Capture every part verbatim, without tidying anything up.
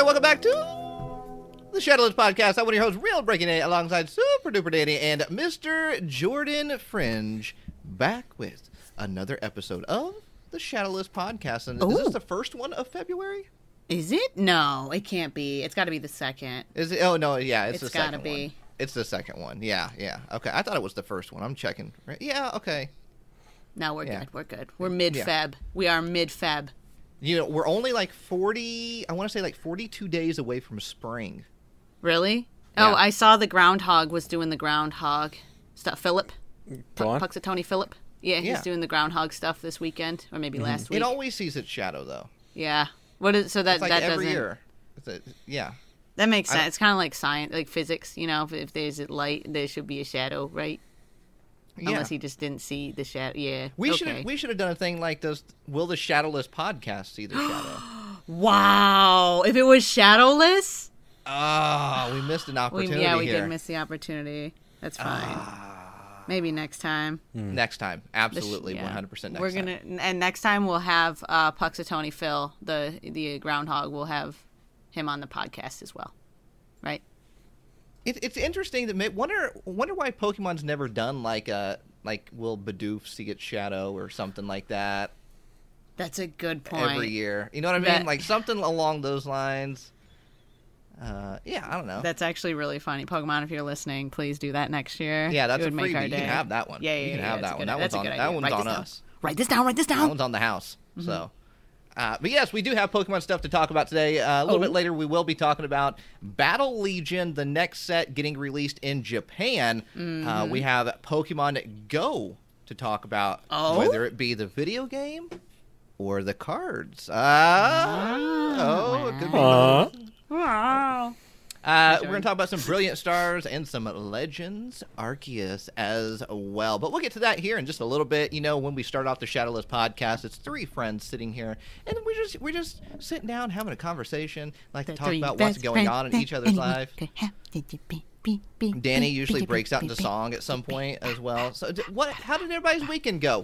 welcome back to the Shadowless Podcast. I'm one of your hosts, Real Breaking A, alongside Super Duper Danny and Mister Jordan Fringe, back with another episode of the Shadowless Podcast. And Ooh. Is this the first one of February? Is it? No, it can't be. It's got to be the second. Is it? Oh, no, yeah, it's, It's the second gotta be. one. It's the second one. Yeah, yeah. Okay, I thought it was the first one. I'm checking. Right? Yeah, okay. No, we're Yeah. good. We're good. We're mid-Feb. We are mid-Feb. You know, we're only like forty, I want to say like forty-two days away from spring. Really? Yeah. Oh, I saw the groundhog was doing the groundhog stuff. Philip? Go on. Puxatony Philip? Yeah, he's Yeah. doing the groundhog stuff this weekend, or maybe last week. It always sees its shadow, though. Yeah. What is so that It's like that every doesn't year. It's a, yeah. that makes I- sense. It's kind of like science, like physics. You know, if, if there's a light, there should be a shadow, right? Yeah. Unless he just didn't see the shadow. Yeah. We okay. should we should have done a thing like does will the Shadowless Podcast see the shadow? Wow! If it was shadowless, Oh, we missed an we, opportunity yeah, we here. did miss the opportunity. That's fine. Ah. Maybe next time. Next time, The sh- absolutely, yeah. one hundred percent. Next We're time. gonna and next time we'll have uh, Puxatony Phil, the the groundhog. We'll have him on the podcast as well, right? It, it's interesting that may, wonder wonder why Pokemon's never done like a like will Bidoof see its shadow or something like that That's a good point. every year. You know what I mean? That- Like something along those lines. Uh, yeah, I don't know. That's actually really funny. Pokemon, if you're listening, please do that next year. yeah, that's it a would make freebie. our You day. can have that one. Yeah, yeah, you can yeah, have that's that a one. good- That that's one's a on. good That idea. one's Write on this down. us. Write this down. Write this That down. one's on the house. So, uh, but yes, we do have Pokemon stuff to talk about today. Uh, a little Oh. bit later, we will be talking about Battle Legion, the next set getting released in Japan. Uh, we have Pokemon Go to talk about, Oh? whether it be the video game or the cards. Uh, oh, it could be Uh, Wow. uh, we're going to talk about some brilliant stars and some legends, Arceus as well. But we'll get to that here in just a little bit. You know, when we start off the Shadowless Podcast, it's three friends sitting here, and we're just we're just sitting down having a conversation, like to The talk three about what's best going friends on in that each other's anyone life. could have. Be, be, be, Danny be, usually be, breaks out be, into be, song at some point as well. So, d- what? How did everybody's weekend go?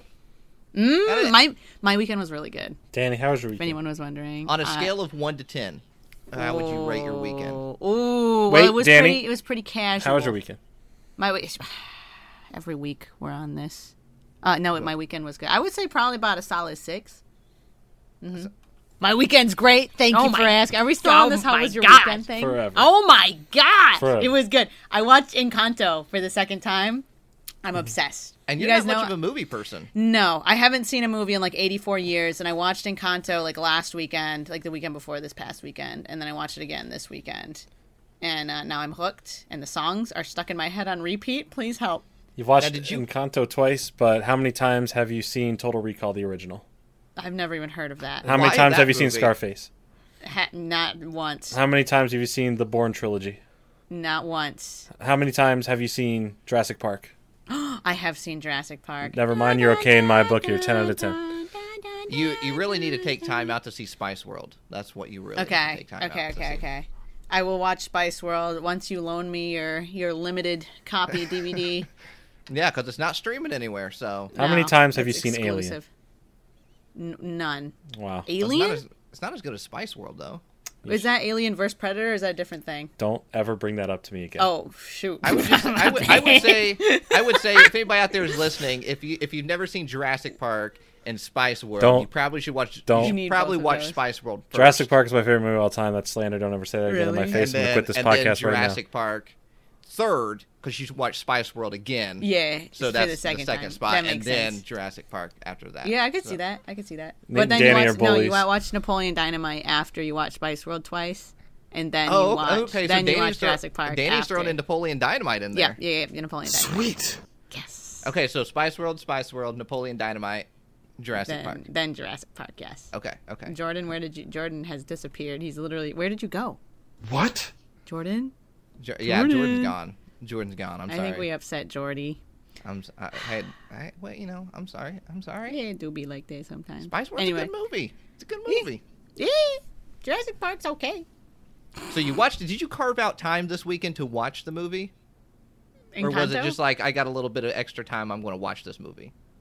Mm, my my weekend was really good. Danny, how was your If weekend? anyone was wondering, On a Uh, scale of one to ten, how would you rate your weekend? Ooh, well, Wait, it was Danny? pretty. It was pretty casual. How was your weekend? My week. Every week we're on this. Uh, no, my weekend was good. I would say probably about a solid six. Mhm. My weekend's great. Thank Oh you for my- asking. Are we still oh on this? How my was your God. weekend thing? Forever. Oh my god, Forever. it was good. I watched Encanto for the second time. I'm obsessed. And you you're guys not know much of a movie person. No, I haven't seen a movie in like eighty-four years, and I watched Encanto like last weekend, like the weekend before this past weekend, and then I watched it again this weekend. And uh, now I'm hooked, and the songs are stuck in my head on repeat. Please help. You've watched Now, did you- Encanto twice, but how many times have you seen Total Recall, the original? I've never even heard of that. How many Why times that have you seen movie? Scarface? Ha- not once. How many times have you seen the Bourne trilogy? Not once. How many times have you seen Jurassic Park? I have seen Jurassic Park. Never mind, you're okay in my book. You're ten out of ten. You you really need to take time out to see Spice World. That's what you really need to Okay. take time Okay. out to Okay. see. Okay. I will watch Spice World once you loan me your your limited copy D V D. Yeah, because it's not streaming anywhere. So How many No, times have you it's seen Alien? exclusive. N- none. Wow. it's not, Alien? as, it's not as good as Spice World though. Is that Alien versus Predator? Or is that a different thing? Don't ever bring that up to me again. Oh shoot! I would just I would, I would say I would say if anybody out there is listening, if you if you've never seen Jurassic Park and Spice World, Don't- you probably should watch. don't. You You should need probably both of watch those. Spice World first. Jurassic Park is my favorite movie of all time. That's slander. Don't ever say that again in my Really? face. and I'm then, going to quit this and then podcast right now. Jurassic Park third because you should watch Spice World again. Yeah. So for that's the second, time. spot, That and makes then sense. Jurassic Park after that. Yeah, I could So- see that. I could see that. Nick But then and you Danny watch are no, you bullies. wa- watch Napoleon Dynamite after you watch Spice World twice, and then Oh, you watch. okay. Then so you watch Danny's, throw- Jurassic Park. Danny's after. throwing in Napoleon Dynamite in Yeah, there. yeah, yeah. Napoleon Dynamite. Sweet. Yes. Okay, so Spice World, Spice World, Napoleon Dynamite, Jurassic Then, Park. then Jurassic Park. Yes. Okay, okay. Jordan, where did you? Jordan has disappeared. He's literally. Where did you go, What? Jordan? Jo- yeah, Jordan. Jordan's gone. Jordan's gone. I'm I sorry. think we upset Jordy. I'm. s- I, I, I, well, you know, I'm sorry. I'm sorry. Yeah, it do be like that sometimes. Spice World's anyway. a good movie. It's a good movie. Yeah, Jurassic Park's okay. So you watched it? Did you carve out time this weekend to watch the movie, or was it Encanto? just like I got a little bit of extra time? I'm going to watch this movie.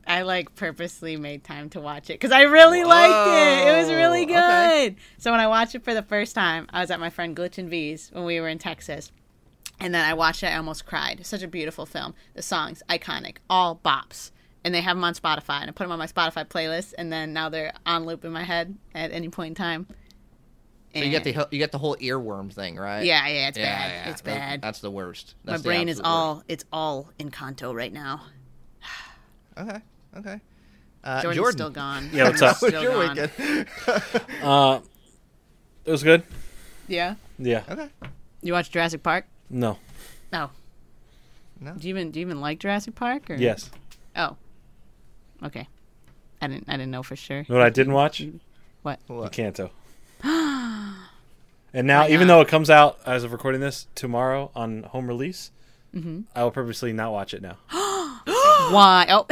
I like purposely made time to watch it because I really Whoa, liked it. It was really good. okay. So when I watched it for the first time, I was at my friend Glitch and V's when we were in Texas. And then I watched it. I almost cried. It's such a beautiful film. The songs, iconic, all bops. And they have them on Spotify. And I put them on my Spotify playlist. And then now they're on loop in my head at any point in time. So you get the you get the whole earworm thing, right? Yeah, yeah, it's Yeah, bad. yeah. It's That- bad. That's the worst. My That's the brain is absolute all, it's all Encanto right now. worst. Okay, okay. Uh, Jordan's Jordan. still gone. Yeah, what's up? How was Still your gone. weekend? Uh, it was good. Yeah? Yeah. Okay. You watch Jurassic Park? No. No. No. Do you even do you even like Jurassic Park? Or? Yes. Oh. Okay. I didn't I didn't know for sure. You know what I didn't watch? What? What? Encanto. And now, Why even not? though it comes out as of recording this tomorrow on home release, Mm-hmm. I will purposely not watch it now. Why? Oh.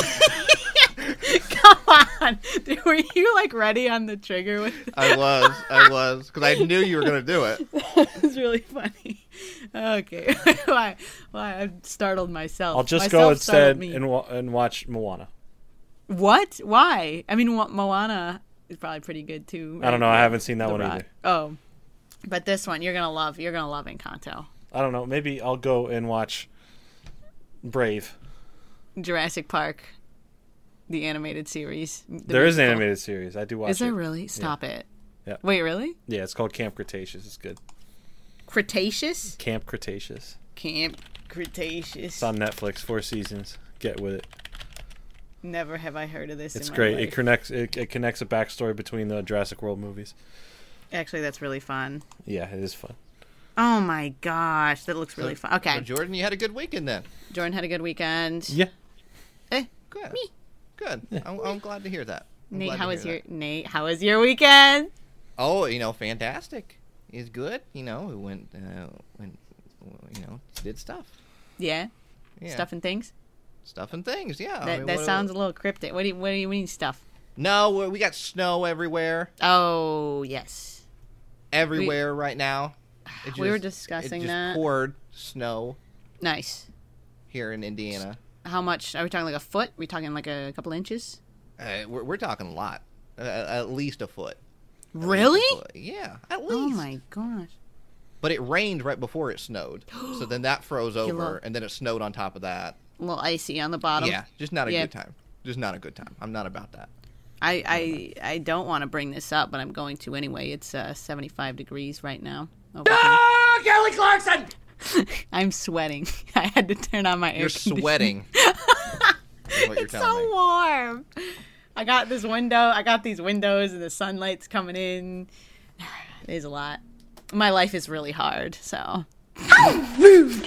Come on. Dude, were you like ready on the trigger with I was, I was, because I knew you were gonna do it. It's really funny. Okay. Why? Why? I startled myself. I'll just Myself go startled instead me. and wa- and watch Moana. What? Why? I mean, Mo- Moana is probably pretty good too. I don't know. I haven't seen that The one Rock. either. Oh, but this one you're gonna love. You're gonna love Encanto. I don't know. Maybe I'll go and watch Brave. Jurassic Park, the animated series. The There is an musical. animated series. I do watch Is there it. really? Stop it. Yeah. Wait, really? Yeah, it's called Camp Cretaceous. It's good. Cretaceous? Camp Cretaceous. Camp Cretaceous. It's on Netflix. Four seasons. Get with it. Never have I heard of this. It's in my great. It life. connects. It, it connects a backstory between the Jurassic World movies. Actually, that's really fun. Yeah, it is fun. Oh my gosh, that looks really So- fun. Okay, So Jordan, you had a good weekend then. Jordan had a good weekend. Yeah. Eh, Good. Me. Good. I'm, I'm glad to hear that. I'm Nate, glad how to was hear your that. Nate? How was your weekend? Oh, you know, fantastic. He's good. You know, we went, uh, went, you know, did stuff. Yeah, Yeah. stuff and things. Stuff and things. Yeah. I That mean, that what- sounds a little cryptic. What do you What do you mean stuff? No, we we got snow everywhere, Oh yes, everywhere right now. It we were just- discussing it just that. poured snow Nice. here in Indiana. How much are we talking? Like a foot? Are we talking like a couple inches? Uh, we're, we're talking a lot, uh, at least a foot. At least a Really? foot. Yeah, at least. Oh my gosh. But it rained right before it snowed, so then that froze over, love- and then it snowed on top of that. A little icy on the bottom. Yeah, just not a Yeah. good time. Just not a good time. I'm not about that. I I, I don't want to bring this up, but I'm going to anyway. It's uh, seventy-five degrees right now. over here. Ah, Kelly Clarkson! I'm sweating. I had to turn on my air You're conditioning. sweating. Is what you're It's telling so me. warm. I got this window. I got these windows, and the sunlight's coming in. It is a lot. My life is really hard, so I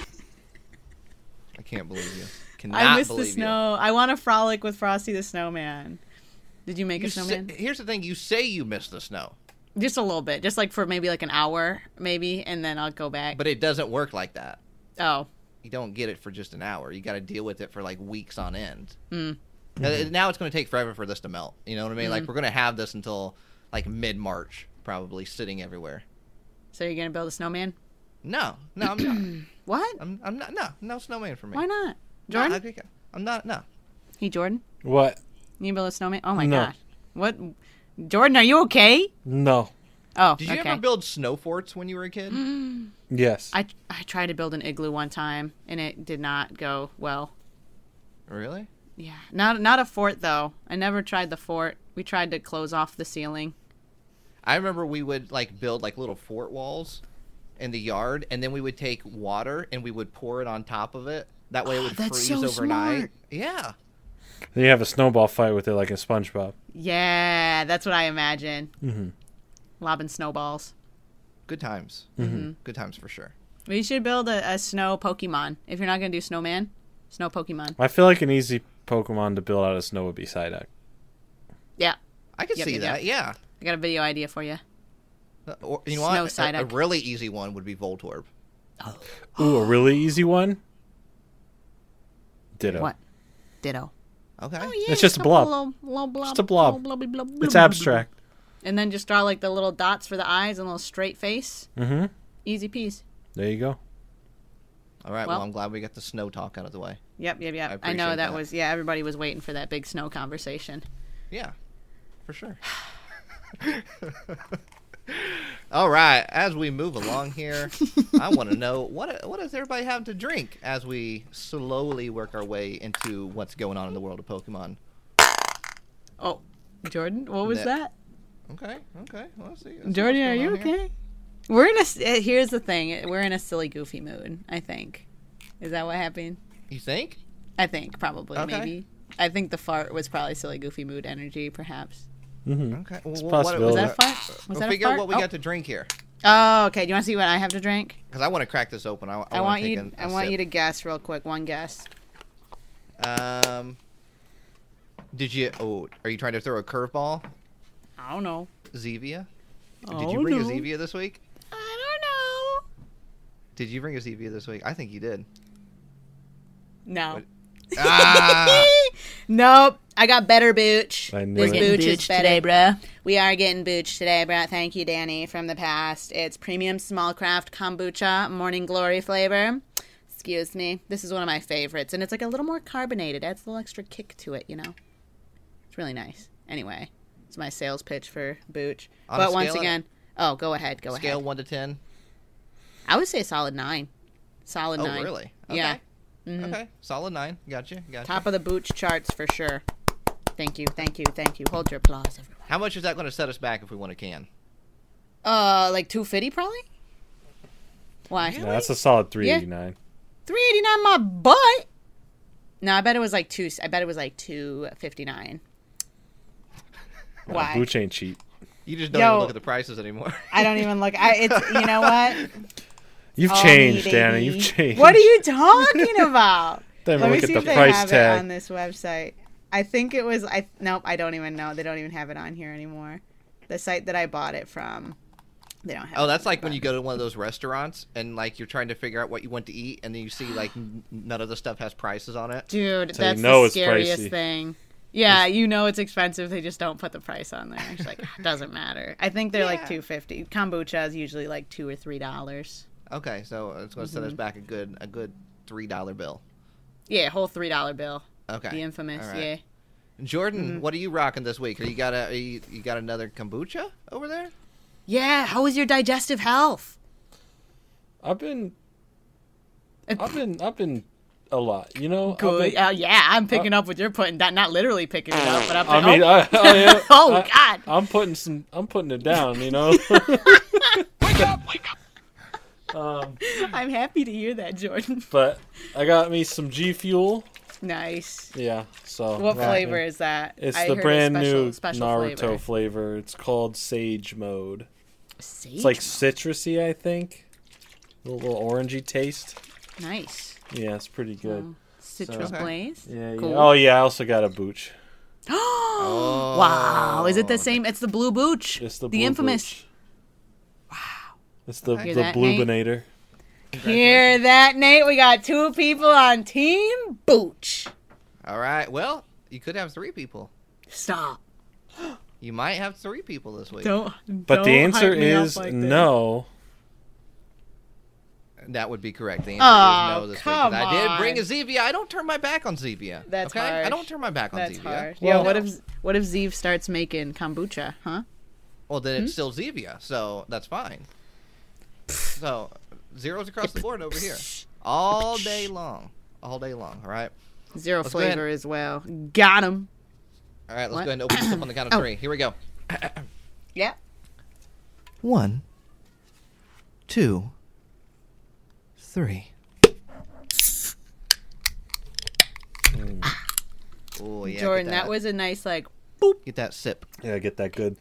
can't believe you. Cannot I miss the believe snow. I want to frolic with Frosty the Snowman. Did you make You. a You snowman? say, here's the thing: you say you miss the snow, Just a little bit, just like for maybe like an hour, maybe, and then I'll go back. but it doesn't work like that. oh, You don't get it for just an hour. You got to deal with it for like weeks on end. Mm. Uh, Now it's going to take forever for this to melt. You know what I mean? Mm. Like we're going to have this until like mid March, probably sitting everywhere. so you're gonna build a snowman? No, no, I'm not. What? I'm, I'm not. No, no snowman for me. Why not? No, Jordan? I think I'm not. No. Hey, Jordan? What? You build a snowman? Oh my No. gosh. What? Jordan, are you okay? No. Oh, Did you okay. ever build snow forts when you were a kid? Yes. I, I tried to build an igloo one time, and it did not go well. Really? Yeah. Not not a fort, though. I never tried the fort. We tried to close off the ceiling. I remember we would like build like little fort walls in the yard, and then we would take water and we would pour it on top of it. That way it would That's freeze so overnight. smart. Yeah. Then you have a snowball fight with it like in SpongeBob. Yeah, that's what I imagine. Mm-hmm. Lobbing snowballs. Good times. Mm-hmm. Good times for sure. We should build a, a snow Pokemon. If you're not going to do snowman, snow Pokemon. I feel like an easy Pokemon to build out of snow would be Psyduck. Yeah. I could Yep, see yep, that. Yeah. I got a video idea for you. Uh, Or, you know Snow what? A, a Psyduck. really easy one would be Voltorb. Ooh, a really easy one? Ditto. What? Ditto. Okay. Oh, yeah, It's just a couple blob. Little, little blob. Just a blob. little blobby blob, It's blob, abstract. blob. And then just draw like the little dots for the eyes and a little straight face. Mm-hmm. Easy peas. There you go. All right. Well, Well- I'm glad we got the snow talk out of the way. Yep, yep, yep. I I, know appreciate that, that. was yeah. Everybody was waiting for that big snow conversation. Yeah, for sure. All right. As we move along here, I want to know what what does everybody have to drink as we slowly work our way into what's going on in the world of Pokemon. Oh, Jordan, what was That- that? Okay. Okay. Well, let's see. Let's see Jordan, what's are going you on here. okay? We're in a. s- uh, Here's the thing. We're in a silly, goofy mood. I think. Is that what happened? You think? I think probably Okay. maybe. I think the fart was probably silly, goofy mood energy, perhaps. Mm-hmm. Okay. Well, It's a what- what- possibility. Was Well, that a fart? Was We'll that figure a out fart? what we oh. got to drink here, Oh, okay. Do you want to see what I have to drink? because I want to crack this open. I, I, I, wanna want take you. a- I a want sip. you to guess real quick. One guess. Um. Did you? Oh, are you trying to throw a curveball, I don't know. Zevia? Did Oh, you bring no. a Zevia this week? I don't Did you bring a Zevia this week? I think you did. know. No. What- Ah! Nope. I got better booch. I knew This it. booch is Booch better. today, bruh. We are getting booch today, bruh. Thank you, Danny, from the past. It's premium small craft kombucha, morning glory flavor. Excuse me. This is one of my favorites, and it's like a little more carbonated. Adds a little extra kick to it, you know? It's really nice. Anyway, it's my sales pitch for booch. On a But once scale of- again, oh, go ahead. Go Scale ahead. one to ten. I would say solid nine. Solid Oh, nine. really? Okay. Yeah. Mhm. Okay. Solid nine. Gotcha. Gotcha. Top of the booch charts for sure. Thank you, thank you, thank you. Hold your applause, everyone. How much is that going to set us back if we want a can? Uh, like two fifty probably. Why? Yeah, that's a solid three eighty-nine. Three eighty nine, my butt. No, I bet it was like two. I bet it was like two fifty nine. Why? Booch ain't cheap. You just don't Yo. even look at the prices anymore. I don't even look. I. It's you know what? You've All changed, me, Danny. baby. You've changed. What are you talking about? Don't even Let me look see at if the they price have tag. it on this website. I think it was. I nope. I don't even know. They don't even have it on here anymore. The site that I bought it from, they don't have. Oh, it that's on like the when you go to one of those restaurants and like you're trying to figure out what you want to eat, and then you see like n- none of the stuff has prices on it. Dude, So you that's know the it's scariest pricey. thing. Yeah, you know it's expensive. They just don't put the price on there. It's like doesn't matter. I think they're like Yeah. two fifty. Kombucha is usually like two or three dollars. Okay, so it's going to set us Mm-hmm. back a good a good three dollar bill. Yeah, whole three dollar bill. Okay, The infamous. All right. Yeah. Jordan, Mm-hmm. what are you rocking this week? Are you got a are you, you got another kombucha over there? Yeah. How is your digestive health? I've been, I've been, I've been a lot. You know. I've Good. been- Uh, yeah, I'm picking up what you're putting down. Not literally picking it up, but I'm. I mean, oh, I, I am, oh I- God. I'm putting some. I'm putting it down. You know. Wake up! Wake up! um, I'm happy to hear that, Jordan. but I got me some G Fuel. Nice. Yeah. So. What that- flavor is that? It's I the heard a brand special, new special Naruto flavor. flavor. It's called Sage Mode. Sage It's like mode. citrusy, I think. A little, little orangey taste. Nice. Yeah, it's pretty good. Oh, Citrus Okay. Blaze. Yeah, yeah. Cool. Oh yeah, I also got a Booch. Oh, wow. Is it the same? It's the Blue Booch. It's the, the blue infamous. Booch. Wow. It's the Hear the that, Nate? Bluebinator. Hear that, Nate? We got two people on Team Booch. All right. Well, you could have three people. Stop. You might have three people this week. Don't. But don't the answer hype me up is like this. no. That would be correct. The answer Oh, is no this week. 'cause come I did bring a on. Zevia. I don't turn my back on Zevia. That's okay? I harsh. don't turn my back on That's Zevia. hard. Well- Yo, what if what if Zeev starts making kombucha? Huh? Well, then Hmm? it's still Zevia, so that's fine. So zeros across the board over here, all day long, all day long. All right, Zero Let's go ahead. flavor as well. Got him. all right. Let's What? go ahead and open this up on the count of Oh. three. Here we go. Yeah. One, two, three. Oh yeah, Jordan, get that. was a nice like. get that sip. Yeah, get that good.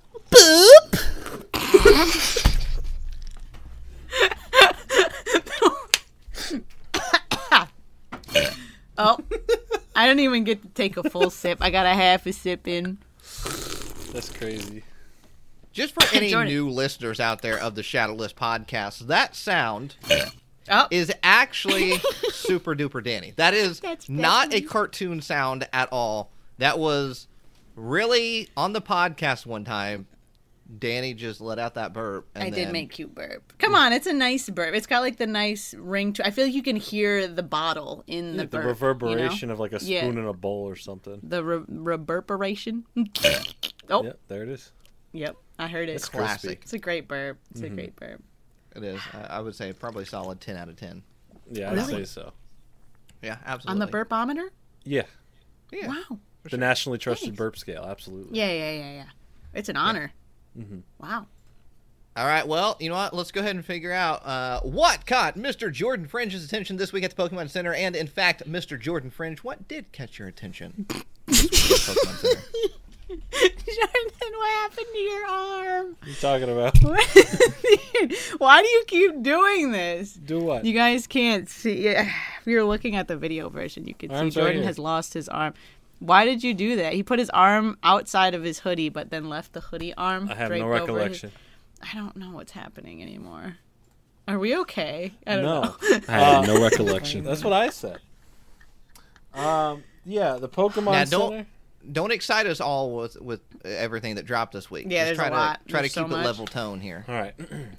Oh, I didn't even get to take a full sip. I got a half a sip in. That's crazy. Just for any Jordan. new listeners out there of the Shadowless podcast, that sound Oh, is actually super duper Danny. That is That's not a definitely- cartoon sound at all. That was really on the podcast one time. Danny just let out that burp. And I then... did make cute burp. Come on, it's a nice burp. It's got like the nice ring to. I feel like you can hear the bottle in the Like the burp, reverberation you know? of like a spoon Yeah. in a bowl or something. The re- reverberation. oh, Yep, there it is. yep, I heard it. It's Classic. crispy. It's a great burp. It's Mm-hmm. a great burp. It is. I, I would say probably solid ten out of ten. Yeah, I'd Really? say so. Yeah, absolutely. On the burpometer? Yeah, Yeah. Wow. the nationally trusted Thanks. burp scale, absolutely. Yeah, yeah, yeah, yeah. It's an honor. Mm-hmm. Wow. All right, well, you know what? Let's go ahead and figure out uh, what caught Mister Jordan Fringe's attention this week at the Pokemon Center. And, in fact, Mister Jordan Fringe, what did catch your attention this week at the Pokemon Center? Jordan, what happened to your arm? What are you talking about? Why do you keep doing this? Do what? You guys can't see. If you're looking at the video version, you can see Arm's right Jordan here. has lost his arm. Why did you do that? He put his arm outside of his hoodie, but then left the hoodie arm I have draped no over his- recollection. I don't know what's happening anymore. Are we okay? I don't No. know. I had no recollection. That's what I said. Um, yeah, the Pokemon Now, don't- Center. Don't excite us all with, with everything that dropped this week. Yeah, Just there's try a to, lot. Try There's to so keep a much. level tone here. All right.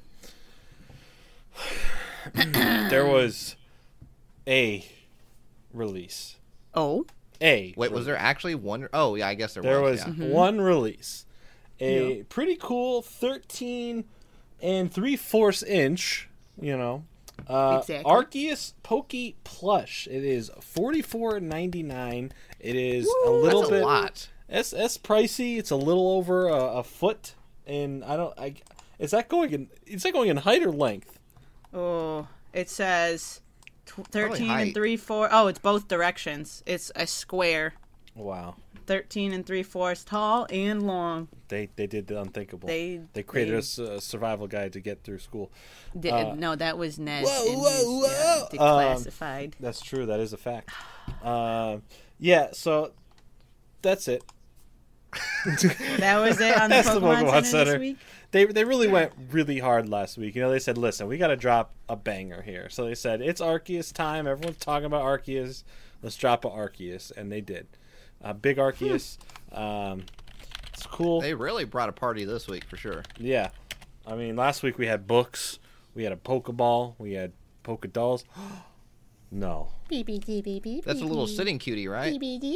There was a release. Oh, A. Wait, was there actually one? Oh, yeah, I guess there, There was. was yeah. one release. A Yeah. pretty cool thirteen and three fourths inch, you know. Uh, Exactly. Arceus Poke Plush. It is forty-four ninety-nine. It is a Woo, little that's bit a lot. It's, it's pricey. It's a little over a, a foot, and I don't. I is that going in? Is that going in height or length? oh, it says tw- thirteen height. and three four. Oh, it's both directions. It's a square. Wow, Thirteen and three fourths tall and long. they they did the unthinkable. They They created they a s- a survival guide to get through school. Di- Uh, no, that was Ned. whoa, in whoa, his, whoa. Yeah, Um, declassified. That's true. That is a fact. Um, yeah. So that's it. That was it on the That's the Pokemon, Pokemon Center, Center. this week. They they really went really hard last week. You know, they said, "Listen, we got to drop a banger here." So they said, "It's Arceus time. Everyone's talking about Arceus. Let's drop a Arceus," and they did. Uh, big Arceus. Um, it's cool. They really brought a party this week for sure. Yeah. I mean, last week we had books. We had a Pokeball. We had Poke Dolls. No. That's a little sitting cutie, right?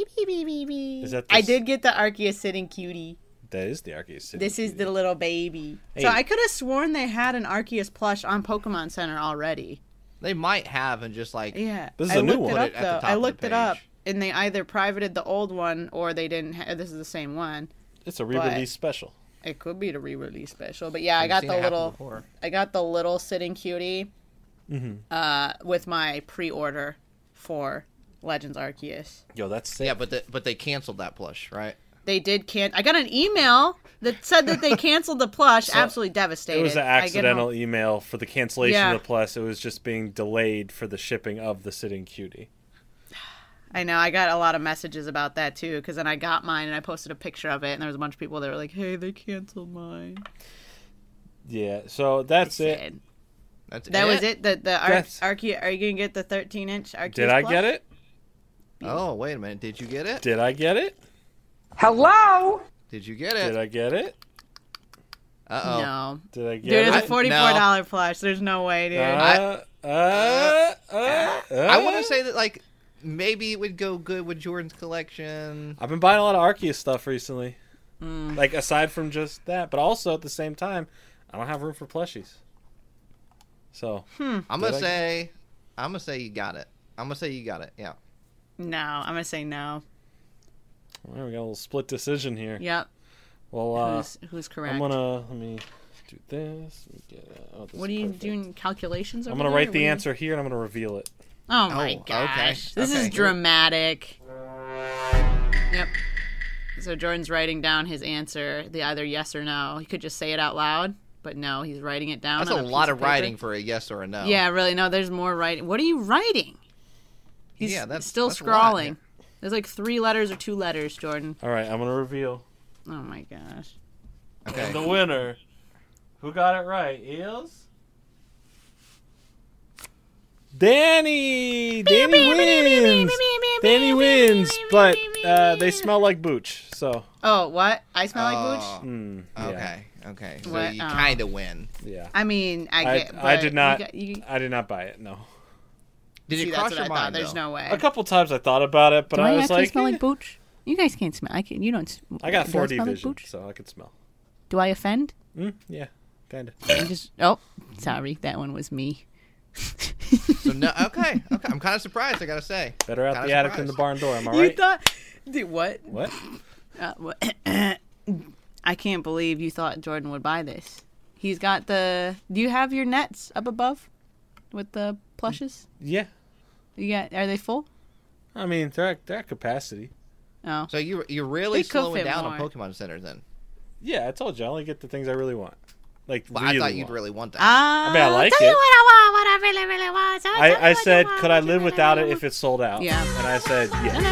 Is that? I this- did get the Arceus sitting cutie. That is the Arceus. City This is Cutie. the little baby. Hey. So I could have sworn they had an Arceus plush on Pokemon Center already. They might have and just like Yeah, This is I a new looked one. it Put up it at the though. top I of the looked it up, page. and they either privated the old one or they didn't. Ha- this is the same one. It's a re-release special. It could be the re-release special, but yeah, I I've got seen the it happen little. before. I got the little sitting cutie. Mm-hmm. Uh, with my pre-order for Legends Arceus. Yo, that's sick. Yeah, but the, but they canceled that plush, right? They did can. I got an email that said that they canceled the plush. So, Absolutely devastated. It was an I get accidental home- email for the cancellation Yeah. of the plus. It was just being delayed for the shipping of the sitting cutie. I know. I got a lot of messages about that too, because then I got mine and I posted a picture of it, and there was a bunch of people that were like, "Hey, they canceled mine." Yeah, so that's It's it. sad. That's That was it. The the Ar- That's- Arce- Are you gonna get the thirteen inch Arceus? Did I plush? get it? Oh, wait a minute. Did you get it? Did I get it? Hello? Did you get Did it? I get it? Uh oh. No. Did I Dude, get it's it? a forty-four dollar plush. There's no way, dude. Uh, uh, uh, uh, I want to say that like maybe it would go good with Jordan's collection. I've been buying a lot of Arceus stuff recently. Mm. Like aside from just that, but also at the same time, I don't have room for plushies. So I'm Did gonna I- say, I'm gonna say you got it. I'm gonna say you got it. Yeah. No, I'm gonna say no. well, we got a little split decision here. Yep. Well, uh, who's who's correct? I'm gonna let me do this. Let me get, uh, oh, this What are is you perfect. doing? Calculations? I'm over gonna there, write or the what are you- answer here, and I'm gonna reveal it. Oh my Oh, okay. gosh, this Okay. is dramatic. Yep. So Jordan's writing down his answer, the either yes or no. He could just say it out loud, but no, he's writing it down. That's on a a lot piece of paper. writing for a yes or a no. Yeah, really. No, there's more writing. What are you writing? He's Yeah, that's- still that's a lot, scrawling. There's like three letters or two letters, Jordan. All right, I'm gonna reveal. Oh my gosh. Okay. And the winner, who got it right, is Danny. Danny wins. Danny wins, but uh, they smell like booch. So, Oh, what? I smell like Oh, mm, yeah. Okay. Okay, so What? you Oh. kind of win. Yeah. I mean, I I, get. I but did not. You, got- you, I did not buy it. No. Did see, you that's cross what your I mind? thought. There's though? no way. A couple times I thought about it, but Do I I was actually like, smell eh. like booch? You guys can't smell. I can. You don't. s- I got do four D smell like vision, booch? so I could smell. Do I offend? Mm, yeah, kind of. I'm just. Oh, sorry. That one was me. So no, okay, okay. I'm kind of surprised. I gotta say. Better out Kinda the attic than the surprised. barn door. Am I You right? thought? Dude, what? What? Uh, what? I can't believe you thought Jordan would buy this. He's got the. Do you have your nets up above, with the plushes? Yeah. You got? Are they full? I mean, they're at, they're at capacity. Oh. So you you're really They could slowing fit down more. on Pokemon Center then. Yeah, I told you. I only get the things I really want. Like, Well, really I thought you'd want. really want that. Ah, I mean, I like tell it. you what I want, what I really, really want. So tell me I, I what you said, want, could what I you live really, without really it if it's sold out? Yeah. And I said, yes.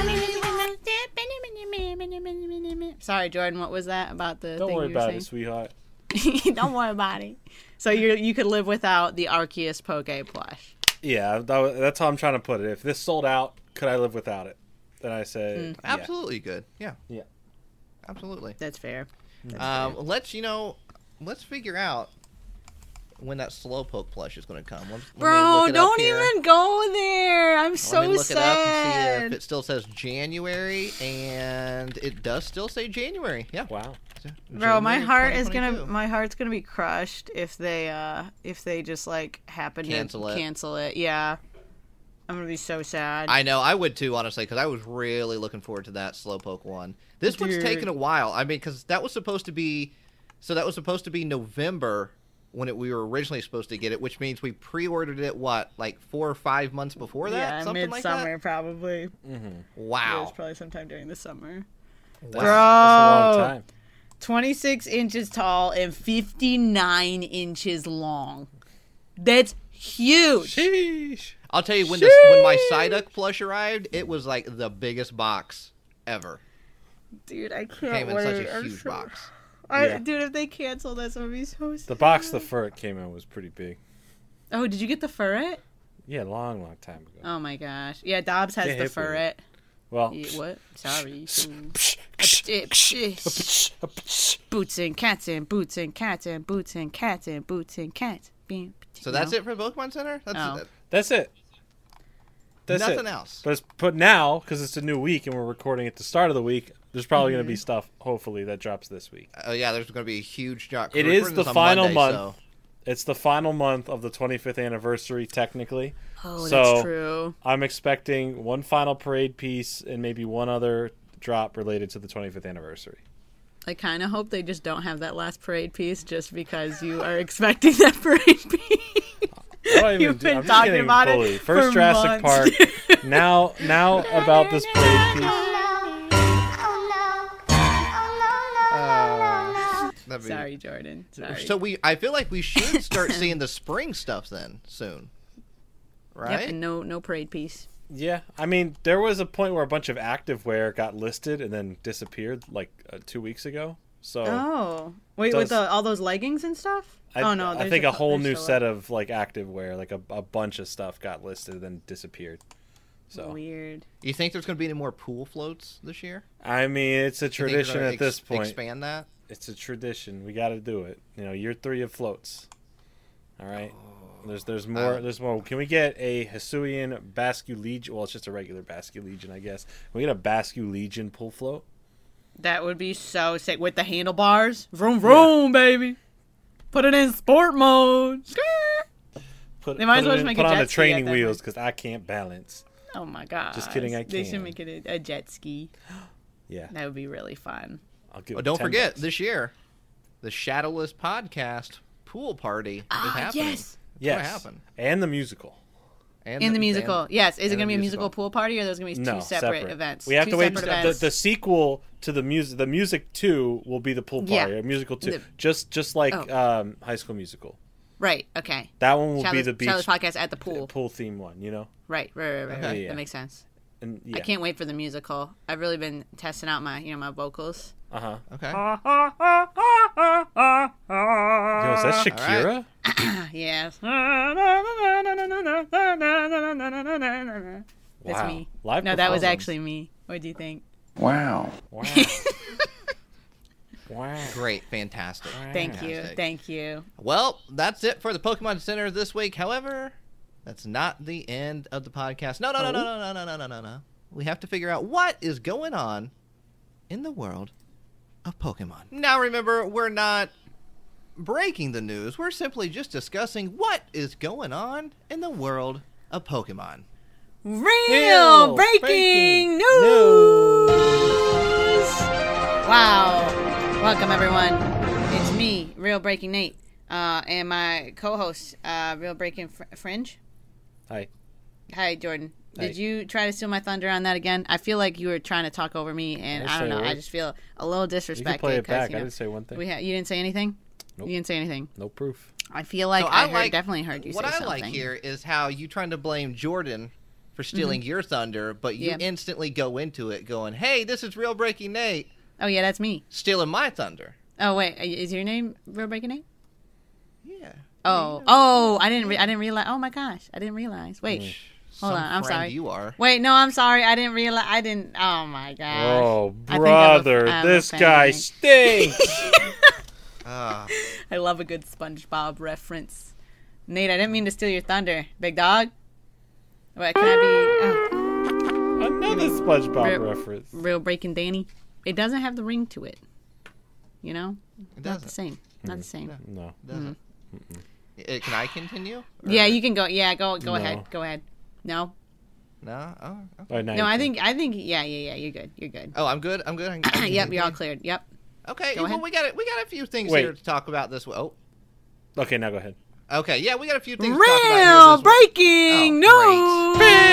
want. Sorry, Jordan. What was that about the? Don't thing worry you were about saying? it, sweetheart. Don't worry about it. So you you could live without the Arceus Poke plush. Yeah, that was, that's how I'm trying to put it. If this sold out, could I live without it? Then I said, yeah. Absolutely good. Yeah. Yeah. Absolutely. That's fair. Um, let's you know, let's figure out when that Slowpoke plush is going to come. Let, let me Bro, look it up don't here. even go there. I'm Let so me look sad. it up and see if it still says January, and it does still say January. Yeah. Wow. Bro, my January heart is gonna twenty twenty-two. my heart's gonna be crushed if they uh if they just like happen Cancel to it. cancel it. Yeah, I'm gonna be so sad. I know, I would too, honestly, because I was really looking forward to that Slowpoke one. This one's Dude. taken a while. I mean, because that was supposed to be, so that was supposed to be November when it, we were originally supposed to get it, which means we pre-ordered it, what, like four or five months before that? yeah, Something like midsummer that? probably. Mm-hmm. It was Wow. probably sometime during the summer. Wow. That's a long Bro. time. twenty-six inches tall and fifty-nine inches long. That's huge. Sheesh. I'll tell you, when this when my Psyduck plush arrived, it was like the biggest box ever. Dude, I can't Came in wait. such a I'm huge so- box. I, Yeah. Dude, if they cancel this, I'm gonna be so sad. The box the fur it came in was pretty big. Oh, did you get the ferret? Yeah, long, long time ago. Oh my gosh. Yeah, Dobbs has Get the hit with ferret. Well, Yeah, what? Sorry. Ooh. so Boots and cats and boots and cats and boots and cats and boots and cats. Beam. So that's it for Pokemon Center? That's Oh. it. that's it. That's Nothing it. else. But it's, but now, because it's a new week and we're recording at the start of the week, there's probably going to be Mm-hmm. stuff, hopefully, that drops this week. Oh yeah, there's going to be a huge drop. It We're is recording the this on final Monday, month. so- It's the final month of the twenty-fifth anniversary, technically. Oh, So- that's true. I'm expecting one final parade piece and maybe one other drop related to the twenty-fifth anniversary. I kind of hope they just don't have that last parade piece just because you are expecting that parade piece. What do I even You've do? been I'm just talking getting about it bullied. First for Jurassic months. Park. now, now about this parade piece. That'd be- Sorry, Jordan. Sorry. So we, I feel like we should start seeing the spring stuff then soon, right? Yep, and no no parade piece. Yeah, I mean, there was a point where a bunch of activewear got listed and then disappeared, like uh, two weeks ago. So Oh. Wait, Does- with the, all those leggings and stuff? I, oh, no. I there's think a cou- whole there's new still set of like activewear, like a, a bunch of stuff got listed and then disappeared. So Weird. You think there's going to be any more pool floats this year? I mean, it's a You think they're tradition gonna at this ex- point. Expand that. It's a tradition. We got to do it. You know, year three of floats. All right. There's there's more. Uh, there's more. Can we get a Hisuian Basque Legion? Well, it's just a regular Basque Legion, I guess. Can we get a Basque Legion pull float? That would be so sick. With the handlebars. Vroom, vroom, baby. Put it in sport mode. Put, They might as put well it just in- make put a on jet the ski training at that wheels point. because I can't balance. Oh, my God. Just kidding, I They should can. make it a, a jet ski. Yeah, That would be really fun. I'll give. Oh, it don't ten forget bucks. this year, the Shadowless podcast pool party is happening. yes. It's Yes, gonna happen. and the musical. And In the musical. and- Yes. Is it and going to the be a musical. musical pool party or are those going to be two No, separate, events? We have two to wait. separate The, events. the sequel to the music, the music two, will be the pool Yeah. party. Or musical two, The- just just like Oh. um, High School Musical. Right. Okay. That one will be Shadowless, the beach Shadowless podcast at the pool. pool theme one. You know. Right. Right. Right. Right. Okay. right. Yeah. That makes sense. And yeah. I can't wait for the musical. I've really been testing out my, you know, my vocals. Uh huh. Okay. Yo, is that Shakira? Yes. That's Wow. me. Live no, that was performance. actually me. What do you think? Wow. Wow. Wow. Great, fantastic. Thank you, Fantastic. thank you. Well, that's it for the Pokemon Center this week. However, that's not the end of the podcast. No, no, no, no, no, no, no, no, no, no, no. We have to figure out what is going on in the world of Pokemon. Now, remember, we're not breaking the news. We're simply just discussing what is going on in the world of Pokemon. Real Real breaking, breaking news! Wow. Welcome, everyone. It's me, Real Breaking Nate, uh, and my co-host, uh, Real Breaking Fr- Fringe. Hi. Hi, Jordan. Did Hi. you try to steal my thunder on that again? I feel like you were trying to talk over me, and I I, don't say a know. I word. just feel a little You disrespected. can play it 'cause, back. you I know, didn't say one thing. we ha- you didn't say anything? Nope. You didn't say anything? No proof. I feel like So I, I heard, like- definitely heard you What say I something. like here is how you trying to blame Jordan for stealing your thunder, but you Yeah. instantly go into it going, hey, this is Real Breaking Nate Oh, yeah, that's me. stealing my thunder. Oh, wait. Is your name Real Breaking Nate? Yeah. Oh, oh, I didn't, re- I didn't realize. Oh my gosh, I didn't realize. Wait, hold Some on, I'm friend sorry. You are. Wait, no, I'm sorry, I didn't realize. I didn't. Oh my gosh. Oh, I think I'm a- brother, I'm this offending. guy stinks. Ah. I love a good SpongeBob reference. Nate, I didn't mean to steal your thunder, big dog. Wait, can I be oh, Another SpongeBob Real- reference. Real Breaking Danny? It doesn't have the ring to it. You know, It not the doesn't. same. Not the same. No. Doesn't. Uh, Can I continue? Or- Yeah, you can go. Yeah, go. Go No. ahead. Go ahead. No, No. Oh. Okay. Oh, now no. you I can. think. I think. Yeah, yeah, yeah. You're good. You're good. Oh, I'm good. I'm good. I can- Yep, you're all cleared. Yep. Okay. Go well, ahead. we got it. We got a few things Wait. here to talk about this. Oh. Okay, now go ahead. Okay. Yeah, we got a few things. to talk about Real here this week. breaking Oh,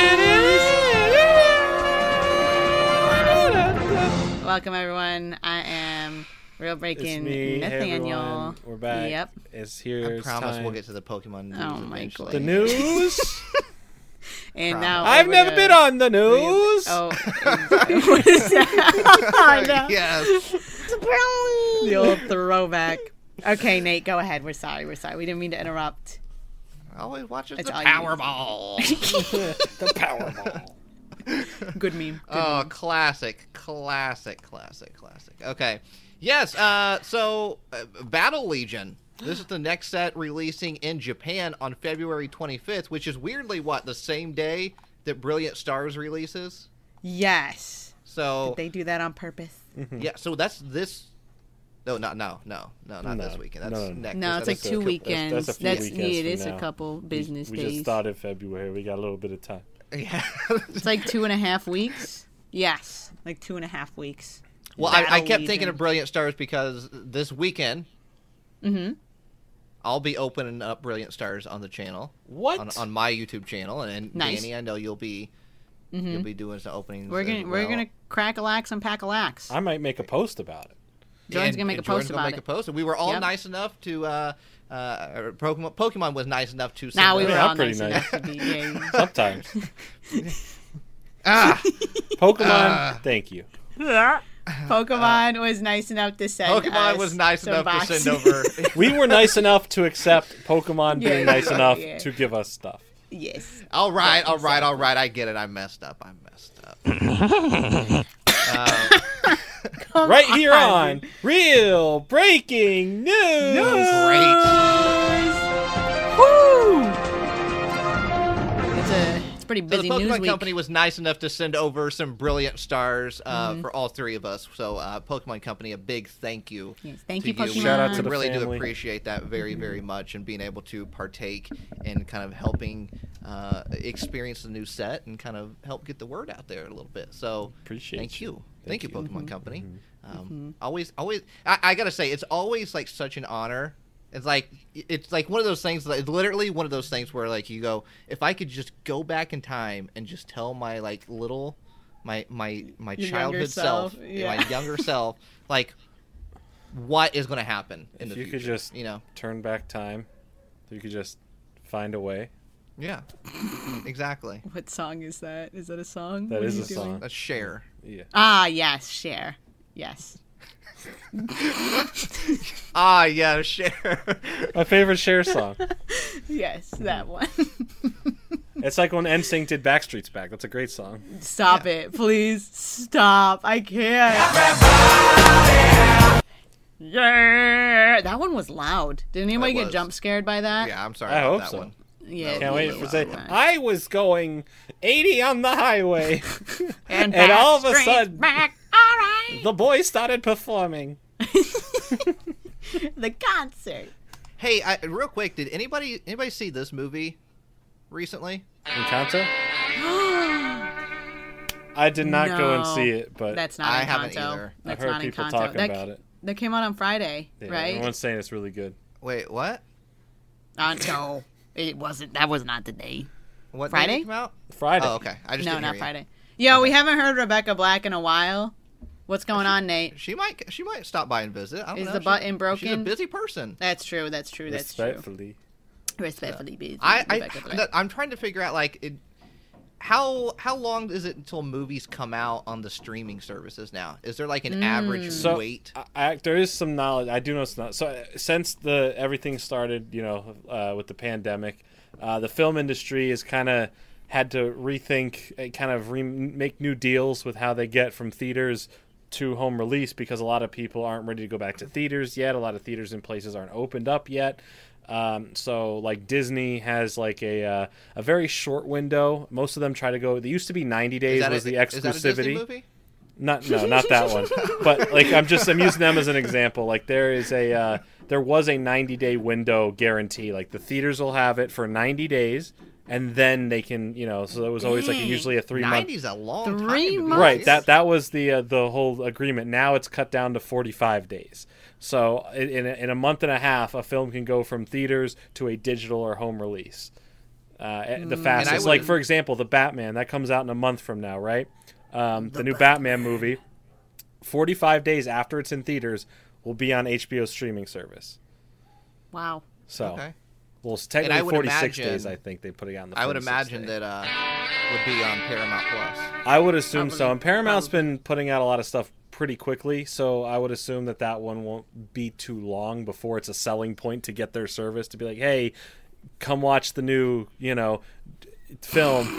news. Welcome everyone. I am Real It's Breaking me, hey, Nathaniel. everyone. We're back. Yep. It's here. I It's promise time. we'll get to the Pokemon news Oh, my eventually. the news. And Promise. now I've over never to- been on the news. Oh, what is that? I know. Yes. The old throwback. Okay, Nate, go ahead. We're sorry. We're sorry. We didn't mean to interrupt. Always watches It's the all you. Powerball. The Powerball. Good meme. Good Oh, meme. classic, classic, classic, classic. Okay. Yes, uh, so uh, Battle Legion. This is the next set releasing in Japan on February twenty-fifth, which is weirdly, what, the same day that Brilliant Stars releases? Yes. So, Did they do that on purpose? yeah, so that's this. No, not no, no, no, not No. this weekend. That's No, no, no. next. No, it's like that's- two a cou- that's- weekends. that's a few That's, weekends yeah, it from is a now. couple business we days. just started February. We got a little bit of time. Yeah. It's like two and a half weeks. Yes, like two and a half weeks. Well, I, I Battle kept thinking Legion. of Brilliant Stars because this weekend Mm-hmm. I'll be opening up Brilliant Stars on the channel. What? On, on my YouTube channel, and, and Nice. Danny, I know you'll be Mm-hmm. you'll be doing some openings. We're gonna as we're well. gonna crack a lax and pack a lax. I might make a post about it. Jordan's And- gonna make and a post Jordan's gonna about make it. a post, and we were all Yep. nice enough to. Uh, uh, or Pokemon, Pokemon was nice enough to. send Now we us- were Yeah, I'm all pretty nice, nice. enough to be. Yeah. Sometimes. Ah, Pokemon, Ah. thank you. Pokemon was nice enough to send. Pokemon us was nice some enough boxes. to send over. We were nice enough to accept Pokemon Yeah, being nice yeah, enough yeah. to give us stuff. Yes. all right, all right, all right. I get it. I messed up. I messed up. uh, Come Right here on dude. Real Breaking News. great. Woo! It's a it's a pretty So busy the news Pokemon week. Company was nice enough to send over some Brilliant Stars uh, Mm-hmm. for all three of us. So uh, Pokemon Company, a big thank you. Yes, thank to you, Pokemon. Shout out to We the really do family. appreciate that very, very much, and being able to partake in kind of helping uh, experience the new set and kind of help get the word out there a little bit. So Appreciate thank you. you, thank, Thank you, you. Pokemon Mm-hmm. Company. Um, Always, always. I, I gotta say, it's always like such an honor. It's like it's like one of those things. Like, literally one of those things where like you go, if I could just go back in time and just tell my like little, my my my Your childhood younger self, self, yeah. my younger self, like what is going to happen in If the you future. could just you know, turn back time, you could just find a way. yeah, exactly. What song is that? Is that a song? That What is are a you doing? song. Let's share. Yeah. Ah, yes, share. Yes. Ah, yeah, share. My favorite Cher song. Yes, that one. It's like when N Sync did Backstreet's Back. That's a great song. Stop it, please. Stop. I can't. Yeah, that one was loud. Did anybody It get was. jump scared by that? Yeah, I'm sorry I about hope that so. one. Yeah. Can't wait for it say was loud. I was going eighty on the highway, And, and back, all of a straight sudden- back. All right. the boys started performing. The concert. Hey, I, real quick, did anybody anybody see this movie recently? Encanto? I did not go and No, see it, but That's not I Encanto. haven't either. I've That's heard not people Encanto. talking that, about it. That came out on Friday, Yeah, right? Everyone's saying it's really good. Wait, what? Uh, no, it wasn't. That was not the day. What Friday? day did it come out? Friday. Oh, okay. I just No, didn't not hear you. Friday. Yo, we haven't heard Rebecca Black in a while. What's going on, Nate? She might she might stop by and visit. I don't Is know. the She- button She's a broken? busy person. That's true. That's true. That's true. Respectfully. Respectfully, busy. I, Rebecca Black. I I'm trying to figure out like it, how how long is it until movies come out on the streaming services now? Is there like an average So wait? I, I, there is some knowledge. I do know some. So uh, since the everything started, you know, uh, with the pandemic, uh, the film industry has kind of had to rethink and kind of re- make new deals with how they get from theaters to home release, because a lot of people aren't ready to go back to theaters yet. A lot of theaters in places aren't opened up yet. Um, so like Disney has like a uh, a very short window. Most of them try to go. They used to be ninety days Is that was a, the is that a Disney exclusivity. movie? Not no, not that one. But like I'm just I'm using them as an example. Like there is a uh, there was a ninety day window guarantee. Like the theaters will have it for ninety days, and then they can, you know. So it was always like Dang. usually a three month. ninety's a long Three time. to be months? Right. released. That that was the uh, the whole agreement. Now it's cut down to forty-five days. So in in a, in a month and a half, a film can go from theaters to a digital or home release. Uh, the fastest, would- like for example, the Batman that comes out in a month from now, right? Um, the, new Batman movie, forty-five days after it's in theaters, will be on H B O streaming service. Wow. So, Okay. well, it's technically I would forty-six imagine- days. I think they put it on the. I would forty-sixth imagine day. that uh, would be on Paramount Plus. I would assume so. Probably- And Paramount's probably. been putting out a lot of stuff pretty quickly, so I would assume that that one won't be too long before it's a selling point to get their service to be like, hey, come watch the new, you know, d- film.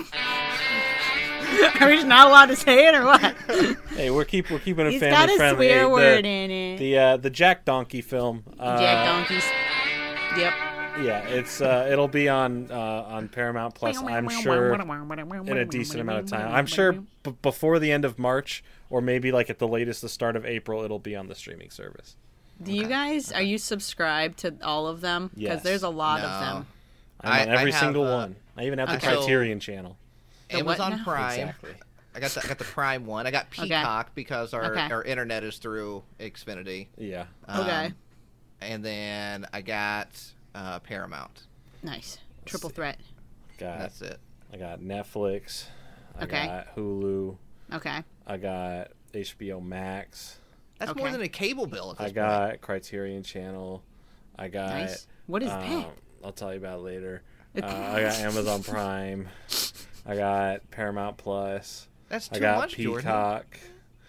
Are we just not allowed to say it or what? Hey, we're keep we're keeping it He's got family a friendly. swear Hey, word the, in it. the uh, the Jack Donkey film. Uh, Jack donkeys. Yep. Yeah, it's uh, it'll be on uh, on Paramount Plus. I'm sure in a decent amount of time. I'm sure b- before the end of March, or maybe like at the latest, the start of April, it'll be on the streaming service. Do you guys, are you subscribed to all of them? Because Yes. there's a lot No. of them. I'm I- on every I have, single uh, one. I even have the Okay. Criterion channel. The what Amazon now? Prime. Exactly. I got the, I got the Prime one. I got Peacock because our Okay. our internet is through Xfinity. Yeah. Um, Okay. And then I got uh, Paramount. Nice. Triple threat. Got That's it. I got Netflix. I Okay. got Hulu. Okay. I got H B O Max. That's Okay. more than a cable bill at this I got Criterion Channel. I got. Nice. What is um, that? I'll tell you about it later. Uh, I got Amazon Prime. I got Paramount Plus. point. That's too I got much, Jordan. Peacock.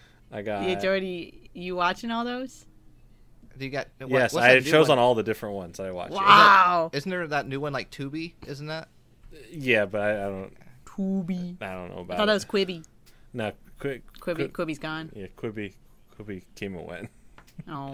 I got. Yeah, Jordy, you watching all those? Do you got? What, yes, what's I that it new shows one? on all the different ones that I watch. Wow. Is that- Isn't there that new one like Tubi? Isn't that? Yeah, but I, I don't. Tubi. I don't know I about thought it. that was Quibi. No, Qu- Quibi. Qu- Quibi's gone. Yeah, Quibi. Quibi came and went. Oh.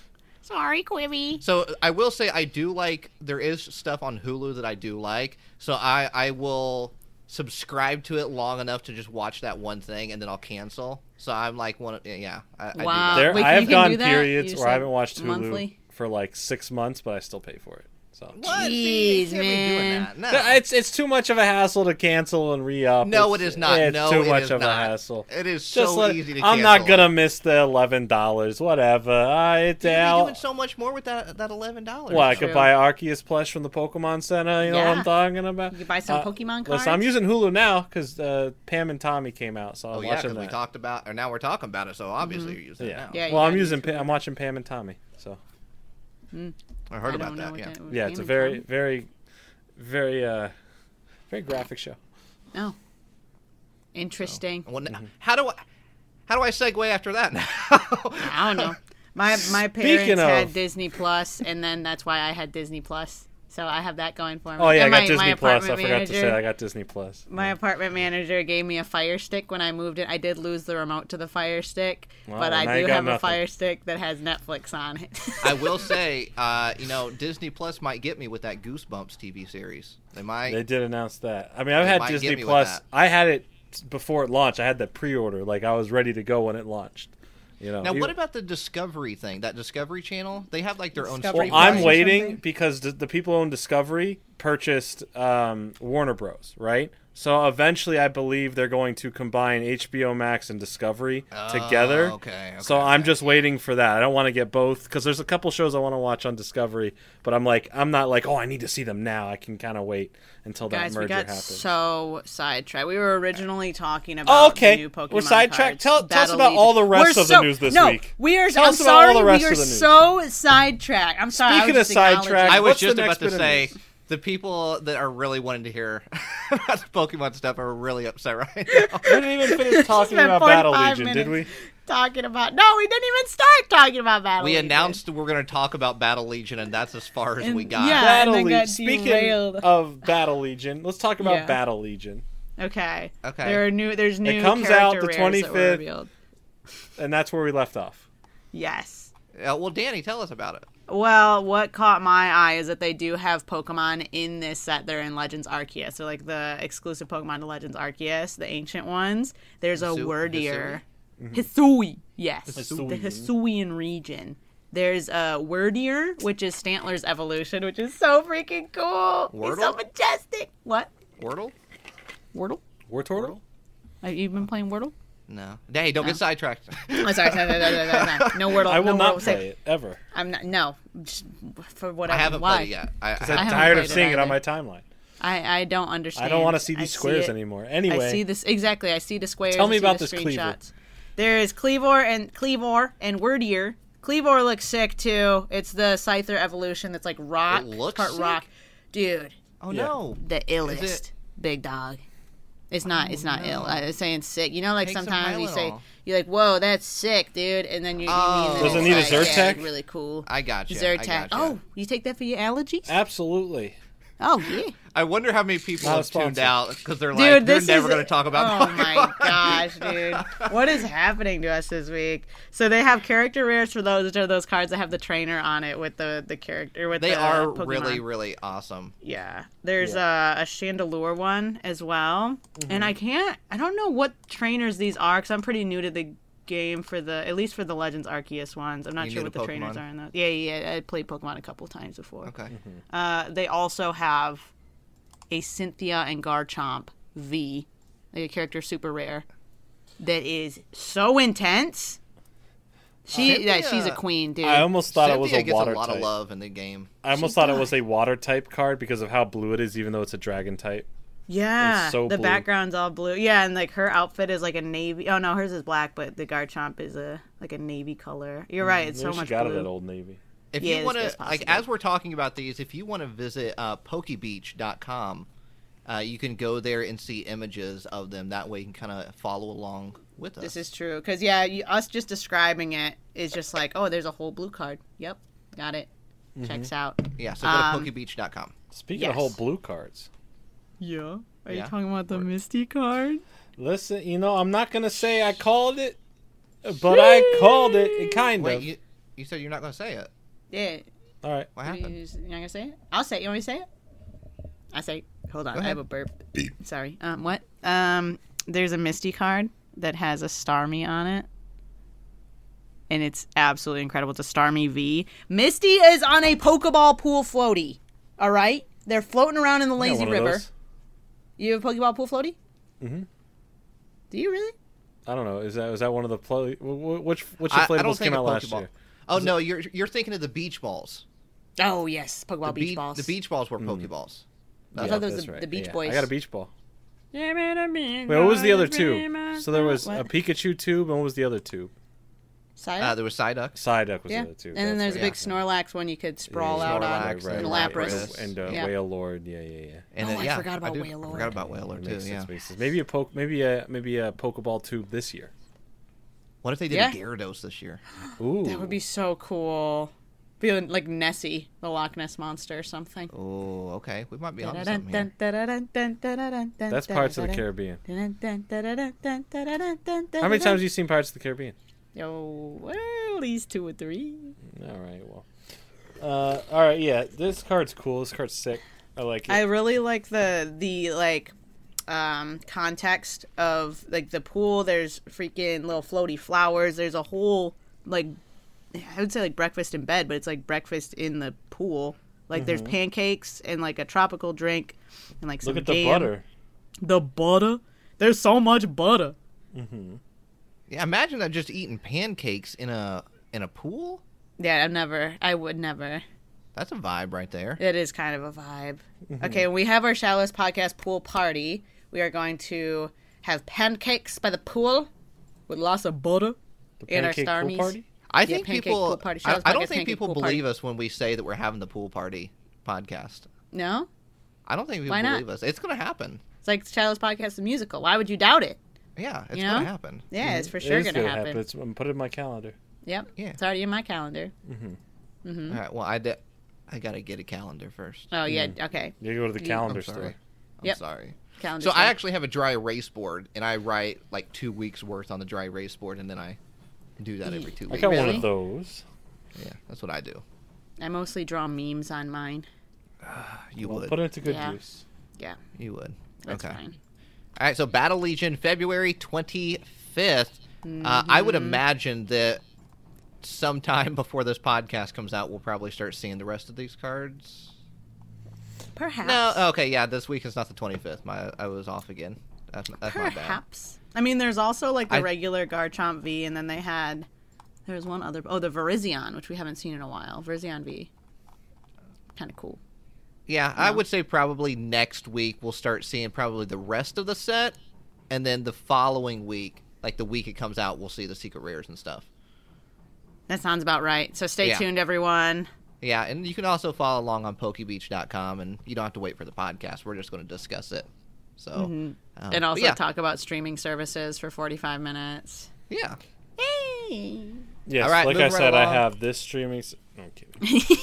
Sorry, Quibi. So I will say I do like there is stuff on Hulu that I do like. So I I will subscribe to it long enough to just watch that one thing and then I'll cancel. So I'm like one of, yeah. I, I do Wow. that. There, wait, I you have can gone do that? periods You where just, I haven't watched Hulu monthly? for like six months, but I still pay for it. So What? See, you Jeez, can't be man. doing that. No. it's it's too much of a hassle to cancel and re-up. No, It's- it is not. It's No, too it much is of not. a hassle. It is Just so let- easy to I'm cancel. not gonna miss the eleven dollars. Whatever. I it's You'd be out. doing so much more with that that eleven dollars. Well, I could True. buy Arceus plush from the Pokemon Center. You know what Yeah. I'm talking about? You can buy some Uh, Pokemon cards. Listen, I'm using Hulu now because uh, Pam and Tommy came out, so I Oh was yeah, watching because we that. talked about, or now we're talking about it. So obviously you're using yeah. it now. Yeah, you well, I'm gotta using. use Pa- Hulu. I'm watching Pam and Tommy. So I heard I about don't know that. what Yeah. that- yeah, it's a Game very, of very, very, uh, very graphic show. Oh. Interesting. Well, Mm-hmm. n- how do I how do I segue after that now? I don't know. My my parents Speaking had of- Disney Plus, and then that's why I had Disney Plus. So I have that going for me. Oh yeah, And I my- got my Disney Plus. I apartment forgot to say manager- I got Disney Plus. My apartment manager gave me a Fire Stick when I moved in. I did lose the remote to the Fire Stick, Wow, but now I you do got have a nothing. Fire Stick that has Netflix on it. I will say, uh, you know, Disney Plus might get me with that Goosebumps T V series. They might. They did announce that. I mean, I've They had might Disney get me with Plus. that. I had it before it launched. I had the pre-order. Like I was ready to go when it launched. You know. Now, You- what about the Discovery thing? That Discovery Channel? They have like their own. Discovery streaming Well, I'm Plus or waiting something? because the, the people who own Discovery purchased um, Warner Bros. Right. So eventually, I believe they're going to combine H B O Max and Discovery together. Oh, okay, okay, So I'm okay. just waiting for that. I don't want to get both because there's a couple shows I want to watch on Discovery, but I'm like, I'm not like, oh, I need to see them now. I can kind of wait until that Guys, merger we got happens. so sidetracked. We were originally talking about Oh, okay. the new Pokemon We're sidetracked. cards, Tell- tell us Battle about Legion. all the rest We're of the so- news this no, week. We are. Tell I'm us about all sorry. the rest we are of the news. so sidetracked. I'm sorry. I Speaking was of just acknowledging- sidetracked, I was What's the just next about to bit of say, news? the people that are really wanting to hear about the Pokemon stuff are really upset right now. We didn't even finish talking Spent about Battle forty-five Legion, did we? minutes Talking about no, we didn't even start talking about Battle We Legion. announced we're going to talk about Battle Legion, and that's as far as we And- got. yeah. Battle and then Legion. got Speaking derailed. of Battle Legion, let's talk about Yeah. Battle Legion, Okay. Okay. There are new. There's new. comes out character the rares that were twenty-fifth. revealed. and that's where we left off. Yes. Uh, well, Danny, tell us about it. Well, what caught my eye is that they do have Pokemon in this set. They're in Legends Arceus. So, like, the exclusive Pokemon to Legends Arceus, the ancient ones. There's a Hisu- Wordier. Hisui. Yes. Hisuian. The Hisuian region. There's a Wordier, which is Stantler's evolution, which is so freaking cool. He's so Wordle? majestic. What? Wordle? Wordle? Wartortle? Have you been playing Wordle? No. Hey, don't get sidetracked. Oh, sorry, sorry, sorry, sorry, sorry, sorry. No Wordle. I will no not Wordle. play Say- it ever. I'm not. No, just for whatever. I haven't Why? played it yet. I, I, I'm haven't tired of played it seeing it, on either. my timeline. I, I don't understand. I don't want to see these I squares it. anymore. Anyway, I see this exactly. I see the squares. Tell me I see about the this Cleaver. screenshots. There is Cleavor and Cleavor and Wordier. Cleavor looks sick too. It's the Scyther evolution that's like rock, It looks part sick? rock, dude. oh, Yeah. no. The illest it- big dog. It's not. Oh, it's not no. ill. I was saying sick. You know, like Take some sometimes you say Tylenol. you're like, "Whoa, that's sick, dude," and then you, you Oh. mean that Does it it's need a like, Zyrtec? yeah, really cool. I got you. I Zyrtec. gotcha. Oh, you take that for your allergies? absolutely. Oh yeah. I wonder how many people Not a have tuned sponsor. out because they're like, Dude, they're this never is going to talk about Oh Pokemon. my gosh, dude. What is happening to us this week? So they have character rares for those, which are those cards that have the trainer on it with the, the character with They the are Pokemon. really, really awesome. Yeah. There's a, a Chandelure one as well. Mm-hmm. And I can't I don't know what trainers these are cuz I'm pretty new to the game for the at least for the Legends Arceus ones. I'm not You sure new what to the trainers Pokemon? are in those. Yeah, yeah, I played Pokemon a couple times before. Okay. Uh, they also have a Cynthia and Garchomp V, like a character super rare, that is so intense. She, yeah, Cynthia- she's a queen, dude. I almost thought it was Cynthia a gets water a lot type. of love in the game. I almost She thought it does. was a water type card because of how blue it is, even though it's a dragon type. yeah, It's so the blue. background's all blue. Yeah, and like her outfit is like a navy. Oh no, hers is black, but the Garchomp is a like a navy color. You're right. It's Maybe so she much got blue. it at Old Navy. If Yeah, you this want is to, like, possible. as we're talking about these, if you want to visit uh, Pokebeach dot com, uh, you can go there and see images of them. That way you can kind of follow along with us. This is true because yeah, you, us just describing it is just like, oh, there's a whole blue card. Yep, got it. Mm-hmm. Checks out. Yeah, so go Um, to Pokebeach dot com. Speaking Yes. of whole blue cards, Yeah. Are Yeah. you talking about the Misty card? listen, you know, I'm not going to say I called it, but I called it, it kind Wait, of. you, you said you're not going to say it. Yeah. All right. What You, happened? you're not gonna say it? I'll say it. You want me to say it? I say it. Hold on. Go I ahead. have a burp. Sorry. Um, what? Um, there's a Misty card that has a Starmie on it. And it's absolutely incredible. It's a Starmie V. Misty is on a Pokeball pool floaty. All right? They're floating around in the I got lazy one of river. those. You have a Pokeball pool floaty? Mhm. Do you really? I don't know. Is that is that one of the play? wh- wh- Which which I, I inflatables don't think came out of last Pokeball. year? Oh, no, you're you're thinking of the beach balls. Oh, yes. Pokeball The Beach be- Balls. The beach balls were Pokeballs. I Yeah, thought those that's were right. the Beach Yeah, Boys. I got a beach ball. Wait, Wait, what was the other two? So there was What? a Pikachu tube, and what was the other two? Psyduck? Uh, there was Psyduck. Psyduck was Yeah. the other two. And then That's there's a right. big Snorlax one you could sprawl Yeah, out on. Snorlax, right, and right, Lapras. right. And uh, Yeah. Whale Lord. Yeah, yeah, yeah. And Oh, then, I yeah, forgot about do. Wailord. I forgot about Wailord, too, Makes yeah. sense, makes sense. Maybe a poke, maybe a maybe a Pokeball tube this year. What if they did Yeah. a Gyarados this year? Ooh, That would be so cool. Feeling like Nessie, the Loch Ness monster or something. Oh, okay. We might be on something here. That's Parts of the Caribbean. How many times have you seen Pirates of the Caribbean? Oh, well, at least two or three. All right, well. Uh, all right, yeah. This card's cool. This card's sick. I like it. I really like the the like um context of like the pool. There's freaking little floaty flowers. There's a whole like I would say like breakfast in bed, but it's like breakfast in the pool. Like Mm-hmm. there's pancakes and like a tropical drink and like some Look at the jam. butter. The butter. There's so much butter. Mm-hmm. Yeah, imagine that just eating pancakes in a in a pool. Yeah, I've never. I would never. That's a vibe right there. It is kind of a vibe. Mm-hmm. Okay, when we have our Shallowest Podcast pool party, we are going to have pancakes by the pool with lots of butter The and our pancake pool Starmies. party? I Yeah, think pancake people. pool party. I, Shallow's I don't Podcast think pancake people pool party. believe us when we say that we're having the pool party podcast. No? I don't think people Why not? believe us. It's going to happen. It's like Shallowest Podcast, the musical. Why would you doubt it? Yeah, it's You going know? to happen. Yeah, it's for It sure is going to gonna happen. It's, I'm gonna put it in my calendar. Yep. Yeah. It's already in my calendar. All right. Well, I de- I got to get a calendar first. Oh, yeah. Okay. You go to the You- calendar I'm sorry. store. I'm Yep. sorry. Calendar So I stuff. actually have a dry erase board, and I write like two weeks worth on the dry erase board, and then I do that every two I weeks. got one Really? of those. Yeah, that's what I do. I mostly draw memes on mine. You Well, would. put it into good Yeah. use. Yeah. You would. That's okay. fine. All right. So Battle Legion, February twenty-fifth. Uh, I would imagine that sometime before this podcast comes out, we'll probably start seeing the rest of these cards. Perhaps. No. Okay. Yeah. This week is not the twenty-fifth. My I was off again. That's, that's my bad. Perhaps. I mean, there's also like the I- regular Garchomp V, and then they had there's one other. Oh, the Virizion, which we haven't seen in a while. Virizion V. Kind of cool. Yeah, I would say probably next week we'll start seeing probably the rest of the set, and then the following week, like the week it comes out, we'll see the secret rares and stuff. That sounds about right. So stay Yeah. tuned, everyone. Yeah, and you can also follow along on Pokebeach dot com, and you don't have to wait for the podcast. We're just going to discuss it. So, um, And but also yeah, talk about streaming services for forty-five minutes. yeah. Hey. Yes, All right, like I moving right said, I along. have this streaming. S- no, I'm kidding.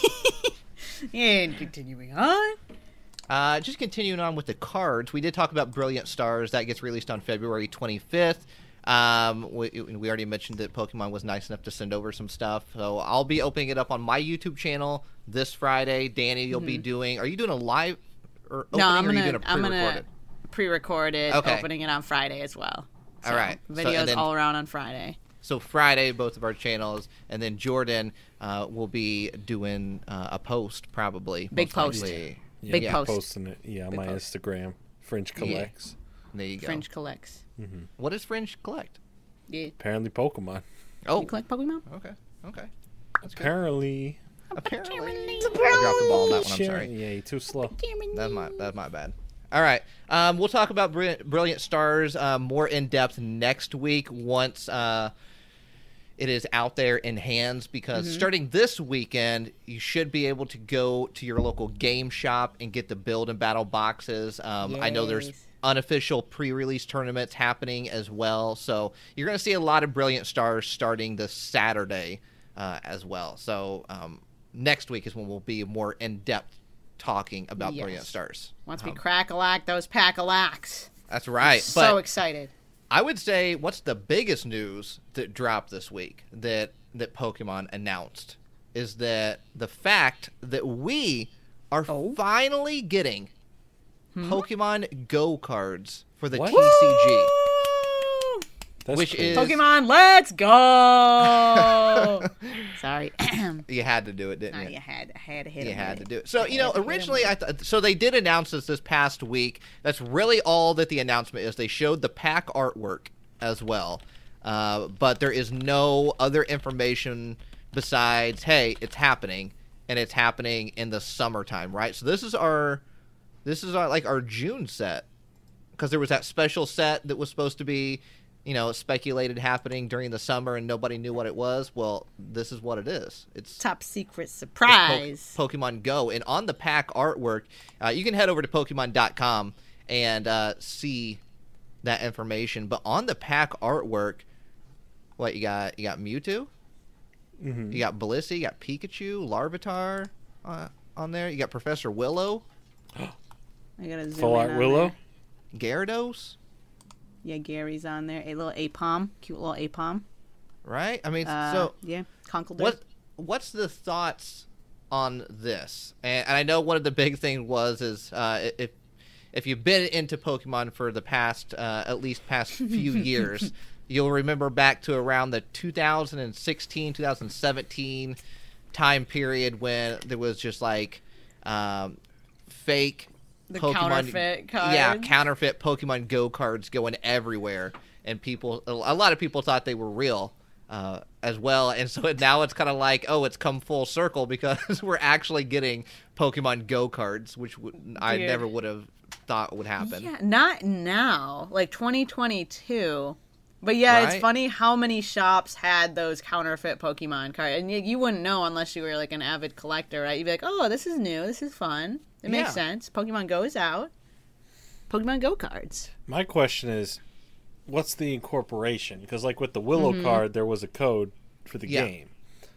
And continuing on. Uh, just continuing on with the cards, we did talk about Brilliant Stars. That gets released on February twenty-fifth. Um, we, we already mentioned that Pokemon was nice enough to send over some stuff. So I'll be opening it up on my YouTube channel this Friday. Danny, you'll be doing... Are you doing a live or opening, No, I'm or are you gonna doing a I'm pre-recorded? gonna pre-record it, Okay. opening it on Friday as well. All right. So- videos and then- all around on Friday. So Friday, both of our channels, and then Jordan uh, will be doing uh, a post probably. Big most post. likely. Yeah, Big I'm post. Posting it. Yeah, on my post. Instagram. Fringe collects. There you go. Fringe collects. What does Fringe collect? Yeah. Apparently, Pokemon. Oh, You collect Pokemon? okay, okay. That's good. Apparently. Apparently, I dropped the ball on that one. I'm sorry. Yeah, you're too slow. That's my that's my bad. All right, um, we'll talk about Bri- Brilliant Stars uh, more in depth next week once uh, it is out there in hands. Because Mm-hmm. starting this weekend, you should be able to go to your local game shop and get the build and battle boxes. Um, I know there's Yes. unofficial pre-release tournaments happening as well, so you're going to see a lot of Brilliant Stars starting this Saturday uh, as well. So um, next week is when we'll be more in depth talking about Yes. Brilliant Stars. Once Um, we crack-a-lack those pack-a-lacks. That's right. So But excited. I would say, what's the biggest news that dropped this week that that Pokemon announced is that the fact that we are Oh. finally getting Hmm? Pokemon Go cards for the What? T C G. Woo! That's Which crazy. is- Pokemon, let's go! Sorry. You had to do it, didn't Nah, you? you had, I had to hit You him had to with do it. So, you I know, had to hit him originally, with I th- so they did announce this this past week. That's really all that the announcement is. They showed the pack artwork as well. Uh, but there is no other information besides, hey, it's happening, and it's happening in the summertime, right? So this is our, this is our, like, our June set. Because there was that special set that was supposed to be, you know, speculated happening during the summer, and nobody knew what it was. Well, this is what it is. It's Top secret it's Po- surprise. Pokemon Go. And on the pack artwork, uh, you can head over to Pokemon dot com and uh, see that information. But on the pack artwork, what you got? You got Mewtwo? Mm-hmm. You got Blissey, you got Pikachu, Larvitar uh, on there. You got Professor Willow, I gotta zoom Full in Art on Willow. there. Gyarados, Yeah, Gary's on there. A little Apom, cute little Apom. right? I mean, Uh, so yeah, Conkeldurr. what what's the thoughts on this? And, and I know one of the big things was is uh, if if you've been into Pokemon for the past uh, at least past few years, you'll remember back to around the two thousand sixteen, two thousand seventeen time period when there was just like um, fake The Pokemon, counterfeit cards. yeah, counterfeit Pokemon Go cards going everywhere, and people, a lot of people thought they were real uh, as well, and so now it's kind of like, oh, it's come full circle because we're actually getting Pokemon Go cards, which would, I Dude. never would have thought would happen. Yeah, not now, like twenty twenty-two. But yeah, Right. it's funny how many shops had those counterfeit Pokemon cards, and you, you wouldn't know unless you were like an avid collector, right? You'd be like, "Oh, this is new. This is fun. It makes Yeah. sense. Pokemon Go is out. Pokemon Go cards." My question is, what's the incorporation? Because like with the Willow card, there was a code for the Yeah. game.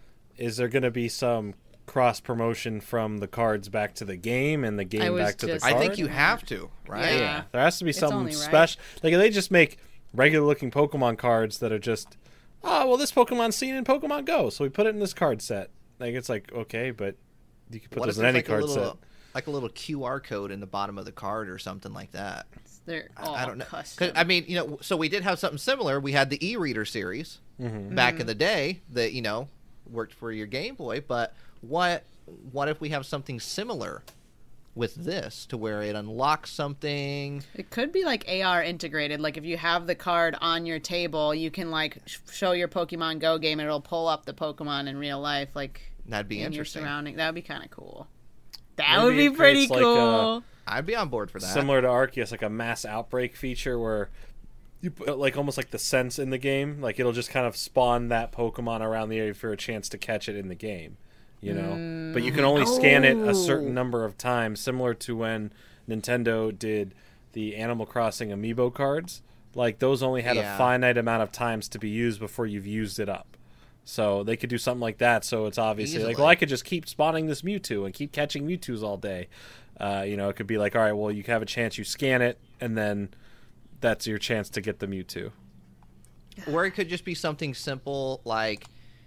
Is there going to be some cross promotion from the cards back to the game and the I game was back to the just- card? I think you have to, right? Yeah. Yeah, there has to be It's something only right. special. Like if they just make regular looking Pokemon cards that are just, oh well, this Pokemon's seen in Pokemon Go, so we put it in this card set. Like it's like okay, but you can put What this if in there's any like a card little, set. like a little Q R code in the bottom of the card or something like that? They're I- all I don't know. 'Cause, custom. I mean, you know, so we did have something similar. We had the e-reader series Mm-hmm. back in the day that, you know, worked for your Game Boy. But what what if we have something similar with this to where it unlocks something? It could be like A R integrated. Like if you have the card on your table, you can like sh- show your Pokemon Go game, and it'll pull up the Pokemon in real life, like That'd be in your interesting. surrounding. That would be kind of cool. That Maybe would be it pretty creates, like, cool. I'd be on board for that. Similar to Arceus, like a mass outbreak feature where you put like almost like the sense in the game, like it'll just kind of spawn that Pokemon around the area for a chance to catch it in the game, you know. But you can only scan it a Oh. certain number of times, similar to when Nintendo did the Animal Crossing amiibo cards. Like those only had Yeah. a finite amount of times to be used before you've used it up. So they could do something like that. So it's obviously like, Easily. well, I could just keep spawning this Mewtwo and keep catching Mewtwo's all day. Uh, you know, it could be like, all right, well, you have a chance, you scan it, and then that's your chance to get the Mewtwo. Or it could just be something simple like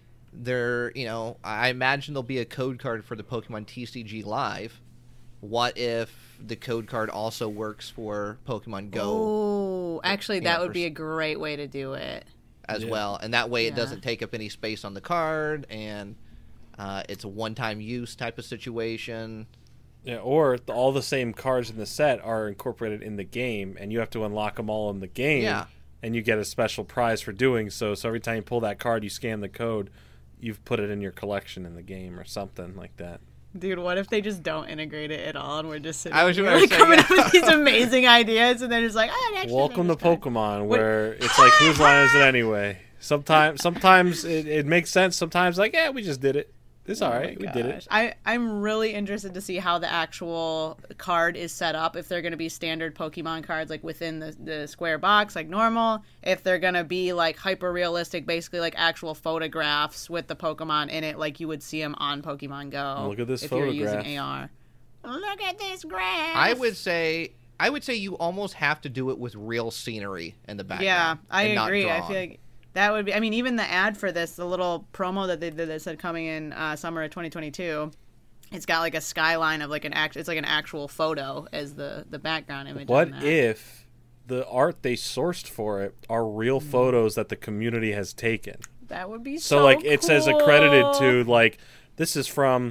there, you know, I imagine there'll be a code card for the Pokemon T C G Live. What if the code card also works for Pokemon Go Oh, actually, that Yeah, would for be s- a great way to do it. as Yeah. well? And that way it Yeah. doesn't take up any space on the card, and uh, it's a one-time use type of situation. Yeah, or the, all the same cards in the set are incorporated in the game, and you have to unlock them all in the game. Yeah. And you get a special prize for doing so. So every time you pull that card, you scan the code, you've put it in your collection in the game or something like that. Dude, what if they just don't integrate it at all, and we're just sitting I was here, gonna like, say, coming yeah. up with these amazing ideas, and they're just like, oh, actually, Welcome to they just don't." Pokemon, where it's like, whose line is it anyway? Sometimes, sometimes it, it makes sense. Sometimes, like, yeah, we just did it. It's all Oh right. my We did it. gosh. I, I'm really interested to see how the actual card is set up. If they're going to be standard Pokemon cards, like within the, the square box, like normal. If they're going to be like hyper realistic, basically like actual photographs with the Pokemon in it, like you would see them on Pokemon Go. Look at this if you're photograph. using A R. Look at this graph. I would say I would say you almost have to do it with real scenery in the Yeah, background. I and not agree. I drawn. feel like that would be. I mean, even the ad for this, the little promo that they did that said coming in uh, summer of twenty twenty-two, it's got like a skyline of like an act. It's like an actual photo as the the background image. What on that. if the art they sourced for it are real Mm. photos that the community has taken? That would be so. So, like, it says cool. accredited to, like, this is from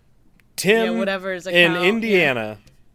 Tim Yeah, whatever's in account, Indiana.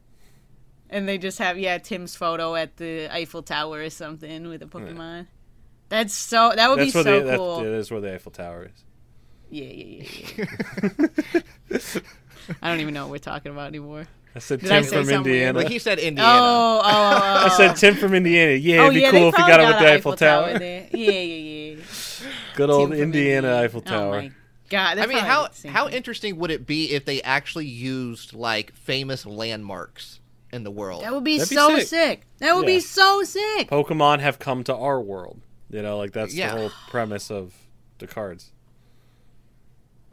and they just have yeah Tim's photo at the Eiffel Tower or something with a Pokemon. That's so. That would That's be where so the, cool. that, that is where the Eiffel Tower is. Yeah, yeah, yeah. yeah. I don't even know what we're talking about anymore. I said Did I Tim say from something weird? Indiana. Like he said, Indiana. Oh, oh, oh, oh. I said Tim from Indiana. Yeah, Oh, it'd be yeah, cool they if you probably got it with the an Eiffel Tower. there. Yeah, yeah, yeah. Good old Tim from Indiana Eiffel Oh Tower. my god! I mean, how how interesting? interesting would it be if they actually used like famous landmarks in the world? That would be That'd be so sick. sick. That would Yeah. be so sick. Pokemon have come to our world. You know, like that's Yeah. the whole premise of the cards.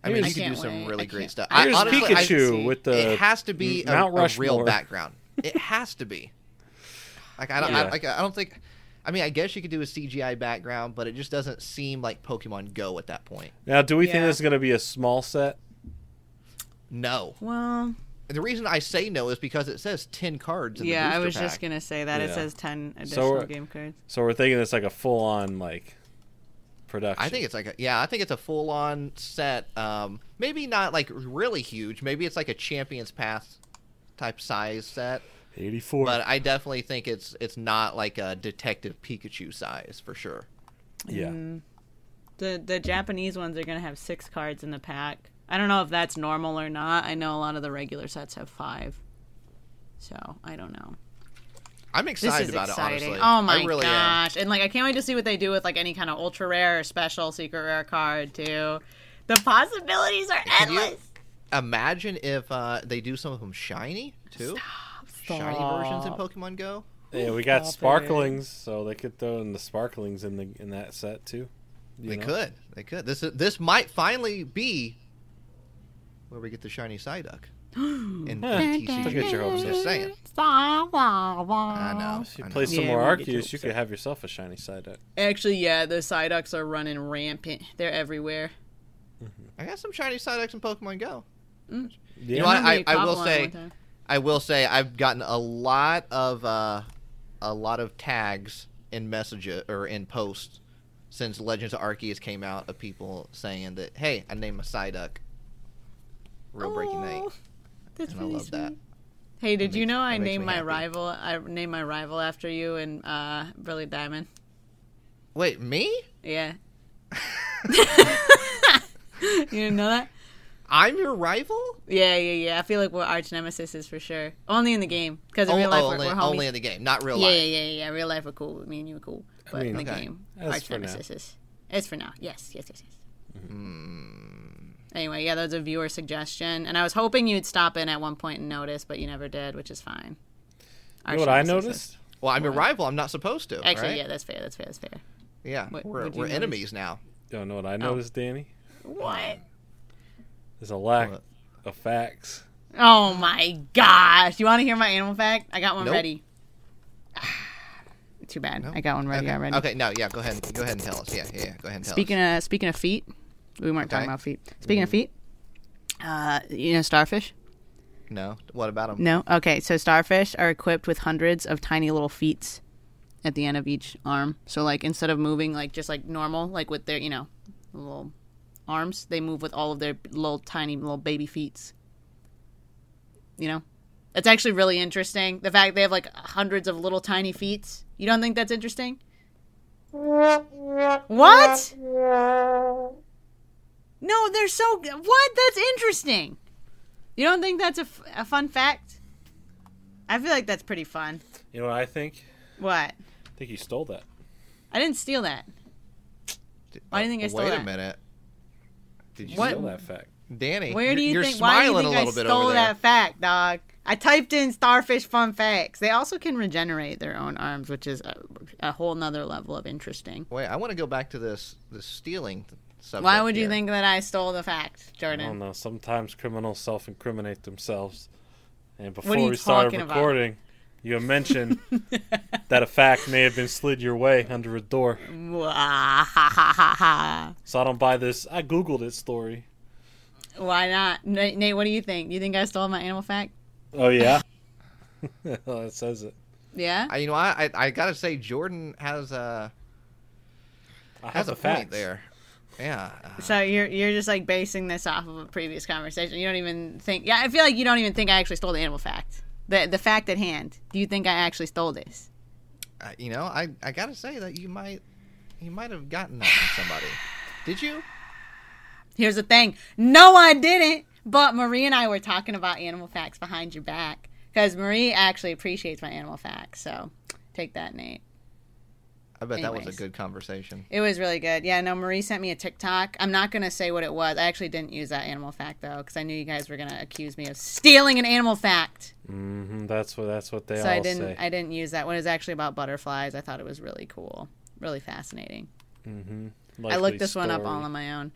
I mean, Here's- you I can do can't some wait. really I great can't- stuff. I I, Here's honestly, I- Pikachu with the it has to be a, Mount a real Rushmore. background. It has to be. Like I don't, Yeah. I, like, I don't think. I mean, I guess you could do a C G I background, but it just doesn't seem like Pokemon Go at that point. Now, do we think Yeah. this is going to be a small set? No. Well, The reason I say no is because it says ten cards in yeah, the I booster was pack. just gonna say that it Yeah. says ten So additional we're- game cards. So we're thinking it's like a full-on like production. I think it's like a yeah, I think it's a full on set. Um, maybe not like really huge. Maybe it's like a Champions Pass type size set. eighty-four. But I definitely think it's it's not like a Detective Pikachu size for sure. yeah. Mm. The the Japanese ones are gonna have six cards in the pack. I don't know if that's normal or not. I know a lot of the regular sets have five, so I don't know. I'm This excited is about exciting. it. Honestly, Oh my I really am. gosh! And like, I can't wait to see what they do with like any kind of ultra rare or special secret rare card too. The possibilities are Can you endless. imagine if uh, they do some of them shiny too? Shiny versions in Stop. Pokemon Go. Yeah, we got Stop it. sparklings, so they could throw in the sparklings in the in that set too. You They know? could. They could. This is, this might finally be where we get the shiny Psyduck in Yeah, T C G. don't get your hopes up. Just saying. I know. If you I play know. some Yeah, more we'll get to Arceus, you upset. could have yourself a shiny Psyduck. Actually, yeah, the Psyducks are running rampant. They're everywhere. I got some shiny Psyducks in Pokemon Go. Yeah. You know what? remember I, you I caught will one say, one time. I will say, I've gotten a lot of uh, a lot of tags in messages or in posts since Legends of Arceus came out of people saying that, hey, I named my Psyduck Real Breaking Night. Oh, That's And I really love that. sweet. Hey, did That you makes- know that I makes named me my happy. rival? I named my rival after you and uh, Brilliant Diamond. Wait, me? Yeah. You didn't know that? I'm your rival? Yeah, yeah, yeah. I feel like we're arch nemesis for sure. Only in the game, because in Oh, real life oh, we're, only, we're homies. only in the game, not real yeah, life. yeah, yeah, yeah. Real life we're cool. Me and you are cool, but mean, in the okay. game, That's arch for now. nemesis. It's for now. Yes, yes, yes, yes. Hmm. Anyway, yeah, that was a viewer suggestion, and I was hoping you'd stop in at one point and notice, but you never did, which is fine. You know what I noticed? Well, I'm your What? rival. I'm not supposed to. Actually, right? yeah, that's fair. That's fair. That's fair. Yeah, What- we're, what'd you we're notice? enemies now. Don't know what I noticed, Danny. What? There's a lack What? of facts. Oh my gosh! You want to hear my animal fact? I got one Nope. ready. Too bad. No? I got one ready okay. already. Okay, no, yeah, go ahead. Go ahead and tell us. Yeah, yeah, yeah. Go ahead and tell Speaking us. of speaking of feet, we weren't talking Okay. about feet. Speaking of feet, uh, you know starfish? No, what about them? No. Okay, so starfish are equipped with hundreds of tiny little feet at the end of each arm. So like instead of moving like just like normal, like with their you know little arms, they move with all of their little tiny little baby feet. You know, it's actually really interesting. The fact they have like hundreds of little tiny feet. You don't think that's interesting? What? No, they're so. What? That's interesting. You don't think that's a, f- a fun fact? I feel like that's pretty fun. You know what I think? What? I think you stole that. I didn't steal that. Why do you think I stole Wait that? a minute. Did you You What? stole that fact. Danny, Where do you're- you you're think? Why do you smiling think a I little bit stole over there. that fact, dog? I typed in starfish fun facts. They also can regenerate their own arms, which is a, a whole nother level of interesting. Wait, I want to go back to this this stealing subject. Why would you here. think that I stole the fact, I Jordan? don't know. Sometimes criminals self-incriminate themselves. And What before are you we started talking about? recording, you mentioned that a fact may have been slid your way under a door. Wah, ha, ha, ha, ha. So I don't buy this. I googled it story. Why not? Nate, Nate, what do you think? You think I stole my animal fact? Oh yeah, well, it says it. Yeah? I, you know, I, I I gotta say Jordan has a I have has the a point facts. there. Yeah. uh, So you're you're just like basing this off of a previous conversation. You don't even think. Yeah, I feel like you don't even think I actually stole the animal fact. The the fact at hand. Do you think I actually stole this? uh, you know, I I gotta say that you might you might have gotten that from somebody. Did you? Here's the thing. No, I didn't. But Marie and I were talking about animal facts behind your back because Marie actually appreciates my animal facts. So take that, Nate. I bet that was Anyways. a good conversation. It was really good. Yeah, no, Marie sent me a TikTok. I'm not going to say what it was. I actually didn't use that animal fact, though, because I knew you guys were going to accuse me of stealing an animal fact. hmm That's what that's what they so all I didn't say. I didn't use that. When it was actually about butterflies, I thought it was really cool. Really fascinating. hmm I looked this one up all on my own.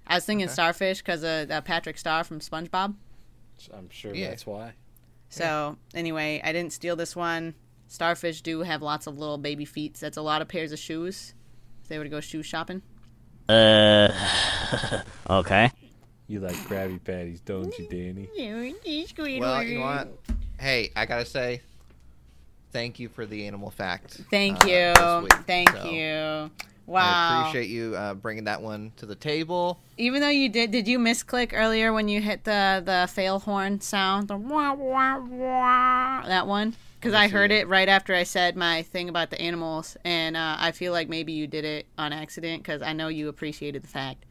I was thinking Okay. starfish because of uh, Patrick Star from SpongeBob. I'm sure Yeah. that's why. So anyway, I didn't steal this one. Starfish do have lots of little baby feet. That's a lot of pairs of shoes. If they were to go shoe shopping. Uh, okay. You like Krabby Patties, don't you, Danny? Well, you know what? Hey, I gotta say, thank you for the animal fact. Thank uh, you. this week. Thank So, you. I Wow. appreciate you uh, bringing that one to the table. Even though you did, did you misclick earlier when you hit the the fail horn sound? The wah wah wah. That one? Because Let me I heard see. it right after I said my thing about the animals, and uh, I feel like maybe you did it on accident because I know you appreciated the fact.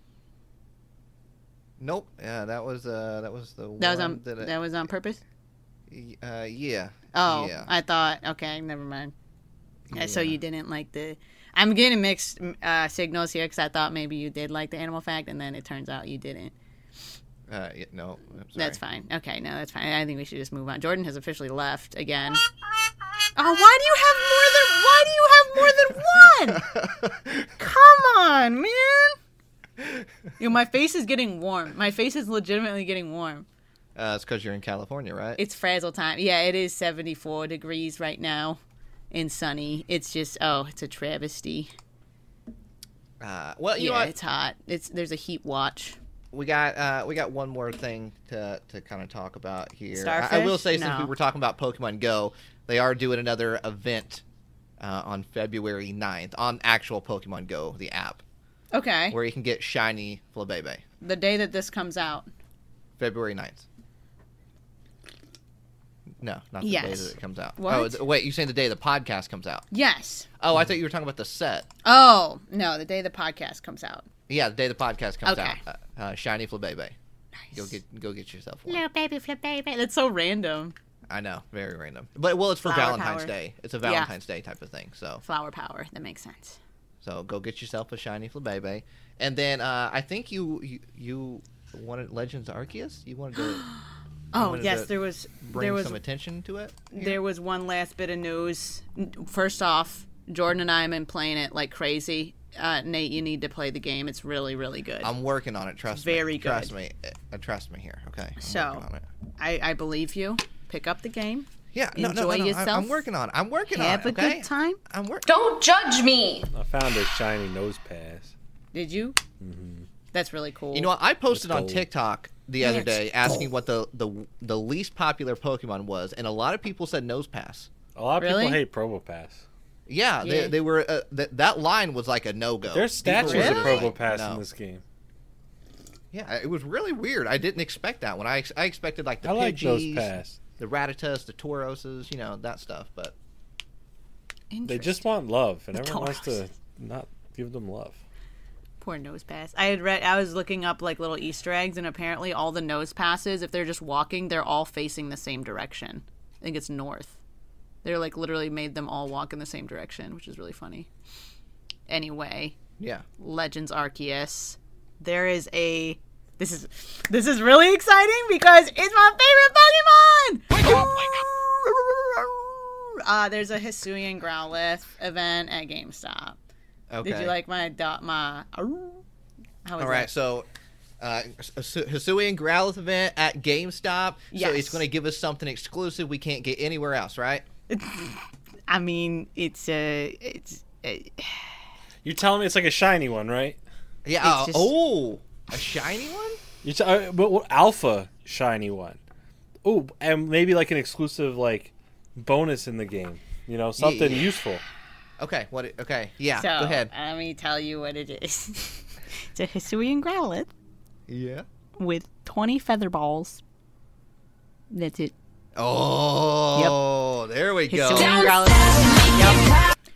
Nope. Yeah, that was uh, that was the That one was on that. I- that was on purpose. uh, yeah. Oh, Yeah. I thought. Okay, never mind. Uh, So Yeah. you didn't like the. I'm getting mixed uh, signals here because I thought maybe you did like the animal fact, and then it turns out you didn't. Uh, yeah, no. I'm sorry. That's fine. Okay, no, that's fine. I think we should just move on. Jordan has officially left again. Oh, why do you have more than? Why do you have more than one? Come on, man. Yo, my face is getting warm. My face is legitimately getting warm. Uh, it's because you're in California, right? It's frazzle time. Yeah, it is seventy-four degrees right now and sunny. It's just, oh, it's a travesty. Uh, well, you know Yeah, what? it's hot. It's there's a heat watch. We got uh, we got one more thing to, to kind of talk about here. I, I Starfish? will say, since No. we were talking about Pokemon Go, they are doing another event uh, on February ninth on actual Pokemon Go, the app, Okay. where you can get shiny Flabebe. The day that this comes out. February ninth. No, not the day Yes. that it comes out. What? Oh, th- wait, you're saying the day the podcast comes out? Yes. Oh, I thought you were talking about the set. Oh, no, the day the podcast comes out. Yeah, the day the podcast comes Okay. out. Uh, uh, shiny Flabebe. Nice. Go get go get yourself one. Little baby flip baby. That's so random. I know, very random. But well, it's for Flower Valentine's power. Day. It's a Valentine's Day type of thing. So Flower power. That makes sense. so go get yourself a shiny Flabebe. And then uh, I think you, you you wanted Legends Arceus. You wanted to Oh, wanted yes, to there was bring there was some attention to it. there was one last bit of news. First off, Jordan and I have been playing it like crazy. Uh, Nate, you need to play the game. It's really, really good. I'm working on it. Trust me. Very good. Trust me. Uh, trust me here. Okay. I'm So, working on it. I, I believe you. Pick up the game. Yeah. No, no, no, enjoy no, I- yourself. I'm working on it. I'm working Have on a it. Okay. good time. I'm working. Don't judge me. I found a shiny nose pass. Did you? Mm-hmm. That's really cool. You know what? I posted It's on gold. TikTok the other It's day asking what the, the the least popular Pokemon was, and a lot of people said Nosepass. A lot of Really? people hate Probopass. Yeah, Yeah. They, they were. Uh, th- that line was like a no go. There's statues Really? of Probopass No. in this game. Yeah, it was really weird. I didn't expect that one. I ex- I expected like the I like Pidgeys, Nosepass. the Rattatas, the Tauroses, you know, that stuff. But They just want love, and The everyone wants to Tauros. not give them love. Poor nose pass. I had read. I was looking up like little Easter eggs, and apparently all the nose passes, if they're just walking, they're all facing the same direction. I think it's north. They're like literally made them all walk in the same direction, which is really funny. Anyway, yeah, Legends Arceus. There is a. This is this is really exciting because it's my favorite Pokemon. Uh, there's a Hisuian Growlithe event at GameStop. okay. Did you like my dot my? How was All right, that? so uh, Hisuian Growlithe event at GameStop. So Yes. it's going to give us something exclusive we can't get anywhere else, right? I mean, it's uh, it's uh, You're telling me it's like a shiny one, right? Yeah. It's uh, just- Oh, a shiny one? You t- uh, but what alpha shiny one? Oh, and maybe like an exclusive like bonus in the game. You know, something Yeah. useful. Okay. What? it- Okay. Yeah. so. go ahead. Let me tell you what it is. It's a Hisuian Growlithe Yeah. with twenty feather balls. That's it. Oh, there we go. Hisuian Growlithe. Yep.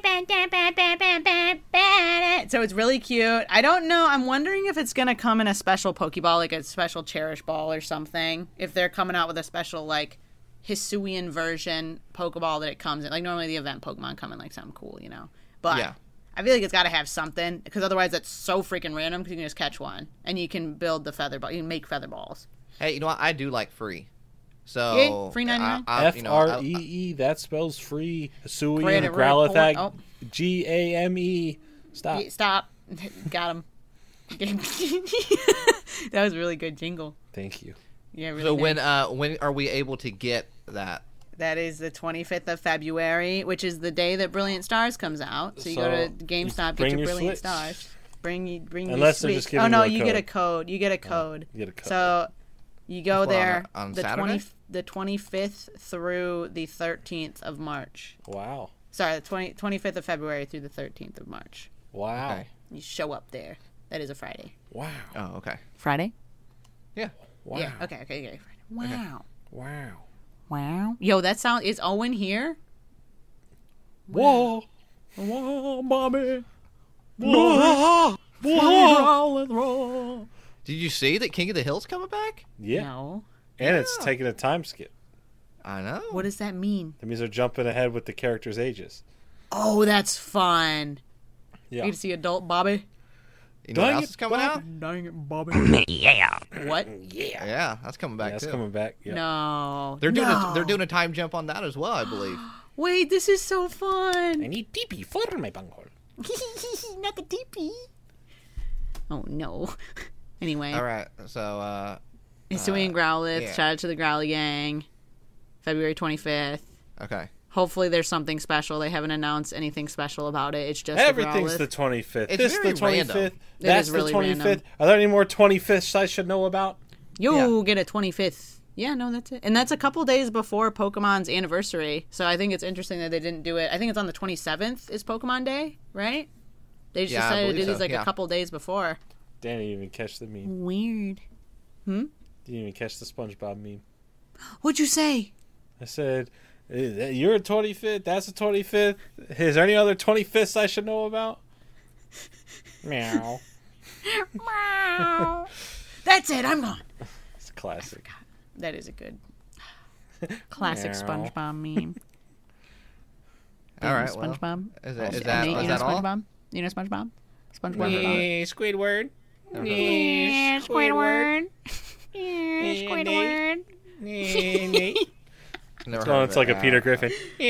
So it's really cute. I don't know. I'm wondering if it's gonna come in a special Pokeball, like a special Cherish Ball or something. If they're coming out with a special like Hisuian version Pokeball that it comes in. Like normally the event Pokemon come in like something cool, you know. But Yeah. I feel like it's got to have something because otherwise that's so freaking random. Because you can just catch one and you can build the feather ball. You can make feather balls. Hey, you know what? I do like free. So Yeah, free ninety-nine. I- I- F you know, I- R E E. That spells free. Hisuian Credit Growlithe. report. Oh. G A M E. Stop. Yeah, stop. Got him. That was a really good jingle. Thank you. Yeah, really. So nice. when uh when are we able to get that? That is the twenty-fifth of February, which is the day that Brilliant Stars comes out. So you go So, to GameStop, bring get your, your Brilliant Switch. Stars. Bring you, bring Unless your they're Switch. just giving Oh no, you a you get a code. code. You get a code. You get a code. So you go What, on there a- on the Saturday? twenty the twenty-fifth through the thirteenth of March. Wow. Sorry, the twenty, twenty-fifth of February through the thirteenth of March. Wow. Okay. You show up there. That is a Friday. Wow. Oh, okay. Friday? Yeah. Wow. Yeah. Okay. Okay. Okay. Friday. Wow. Wow. Wow. Yo, that sound is Owen here? Whoa. Whoa, mommy. Whoa. Whoa. Did you see that King of the Hill's coming back? Yeah. No. And it's Yeah. taking a time skip. I know. What does that mean? That means they're jumping ahead with the characters' ages. Oh, that's fun. Yeah. You get to see adult Bobby. You know what Dang else it, is coming Bob. out? Dang it, Bobby. Yeah. What? Yeah, that's coming Yeah, back that's too. coming back. Yeah. No. They're doing no. a, they're doing a time jump on that as well, I believe. Wait, this is so fun. need T P for my bunghole. Not the T P. Oh no. Anyway, All right, so uh, it's Dwayne Growlithe. yeah. Shout out to the Growly Gang. February twenty-fifth. okay. Hopefully, there's something special. They haven't announced anything special about it. It's just Everything's the the Growlithe. twenty-fifth. It's this very the twenty-fifth. random. That's is really the twenty-fifth. random. Are there any more twenty-fifths I should know about? Yo, Yeah. get a twenty-fifth. Yeah, no, that's it. And that's a couple days before Pokemon's anniversary. So I think it's interesting that they didn't do it. I think it's on the twenty-seventh is Pokemon Day, right? They just Yeah, I decided to believe do these so, like yeah. a couple days before. Danny didn't even catch the meme. Weird. Didn't even catch the SpongeBob meme. What'd you say? I said, "Eh, you're a twenty-fifth. That's a twenty-fifth. Is there any other twenty-fifths I should know about? Meow. That's it. I'm gone. It's classic. That is a good classic Meow. SpongeBob meme. All right, You know well, SpongeBob. is that- is Nate, that- you is know that all? SpongeBob? You know SpongeBob? SpongeBob. Squidward. Yeah, Squidward. Yeah, Squidward. Never Oh, heard it's of like it. a Peter Griffin.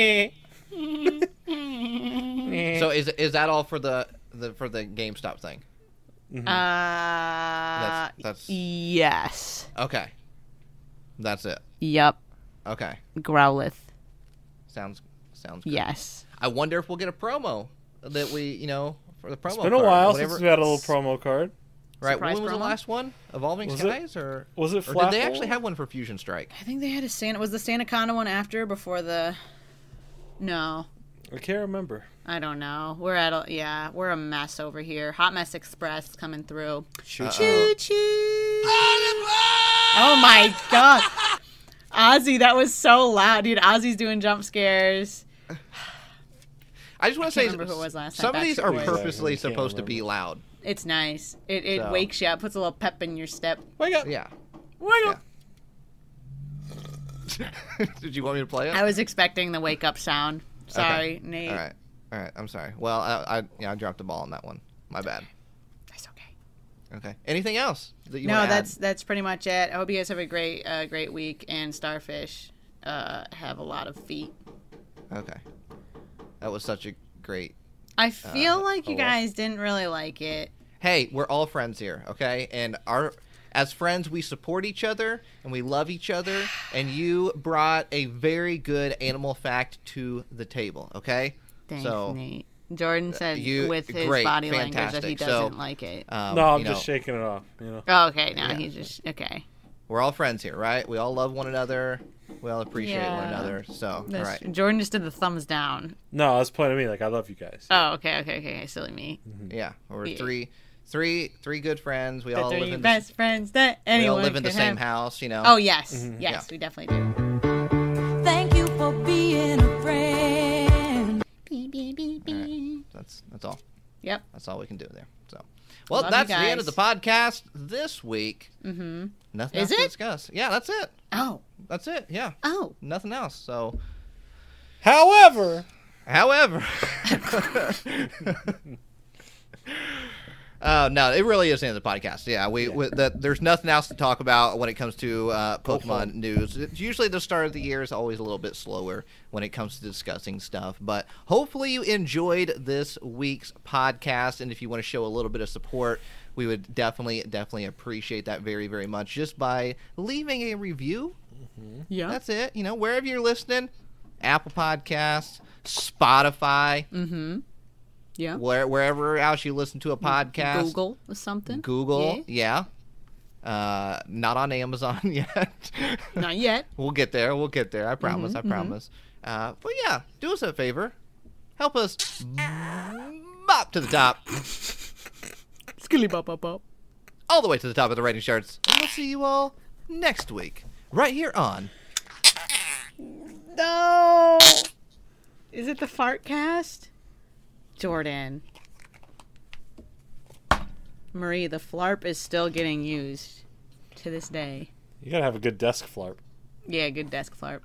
So is is that all for the, the for the GameStop thing? Uh, That's that's yes. okay. That's it. Yep. Okay. Growlithe. Sounds sounds good. Yes. I wonder if we'll get a promo that we, you know, for the promo. It's been a card, while whatever- since we had a little promo card. Right. Surprise When was the promo? last one? Evolving Was it- Skies or was it Or did they Flapple? actually have one for Fusion Strike? I think they had a Santa. Was the Santakana one after before the? No, I can't remember. I don't know. We're at a yeah. We're a mess over here. Hot Mess Express coming through. Choo Choo choo. Oh my god. Ozzy, that was so loud, dude. Ozzy's doing jump scares. I just want to can't say remember who it was last time. some of these Backstreet are Boys. purposely I can't supposed to be remember. loud. It's nice. It it So- wakes you up, puts a little pep in your step. Wake up. Yeah. Wake up. Did you want me to play it? I was expecting the wake up sound. Sorry, Okay. Nate. All right. All right. I'm sorry. Well, I, I yeah I dropped the ball on that one. My bad. That's okay. Okay. Anything else that you No, want to that's that's pretty much it. I hope you guys have a great uh, great week, and Starfish uh, have a lot of feet. add? Okay. That was such a great. I feel Uh, like you oh, well. guys didn't really like it. Hey, we're all friends here, okay? And our as friends, we support each other and we love each other. And you brought a very good animal fact to the table, okay? Thanks, so, Nate. Jordan said you- with his great, body language that he fantastic. So, doesn't like it. um, No, I'm you just know, shaking it off. You know. Oh, okay, now yeah. he's just okay. We're all friends here, right? We all love one another. We all appreciate one Yeah. another. So, all That's- right. Jordan just did the thumbs down. No, I was pointing at me like I love you guys. Oh, okay, okay, okay, okay. Silly me. Yeah, we're Yeah. three, three, three good friends. We The all live three in the, best friends that we anyone all live in the could same have. house, you know. Oh yes, Mhm. yes, Yeah. we definitely do. Thank you for being a friend. Beep, beep, beep, All right. beep. That's that's all. Yep. That's all we can do there. So, well, Love you that's the end of the guys. podcast this week. Mm-hmm. Nothing Is else to it? discuss. Yeah, that's it. Oh. That's it. Yeah, Oh. nothing else. So, However, however, uh, no, it really is the end of the podcast. Yeah, we, we that there's nothing else to talk about when it comes to uh, Pokemon news. It's usually the start of the year is always a little bit slower when it comes to discussing stuff. But hopefully you enjoyed this week's podcast, and if you want to show a little bit of support, we would definitely, definitely appreciate that very, very much just by leaving a review. Yeah. That's it. You know, wherever you're listening, Apple Podcasts, Spotify, Mm-hmm. Yeah. where, wherever else you listen to a podcast. Google or something. Google, Yeah. yeah. Uh, not on Amazon yet. Not yet. We'll get there. We'll get there. I promise. Mm-hmm, I promise. Uh, but yeah, do us a favor. Help us bop to the top, Skilly bop bop bop. all the way to the top of the rating charts. And we'll see you all next week, right here on. No. Is it the fart cast? Jordan. Marie, the flarp is still getting used to this day. You gotta have a good desk flarp. Yeah, good desk flarp.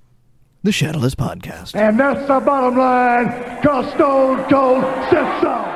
The Shadowless Podcast. And that's the bottom line, cause Stone Cold said so.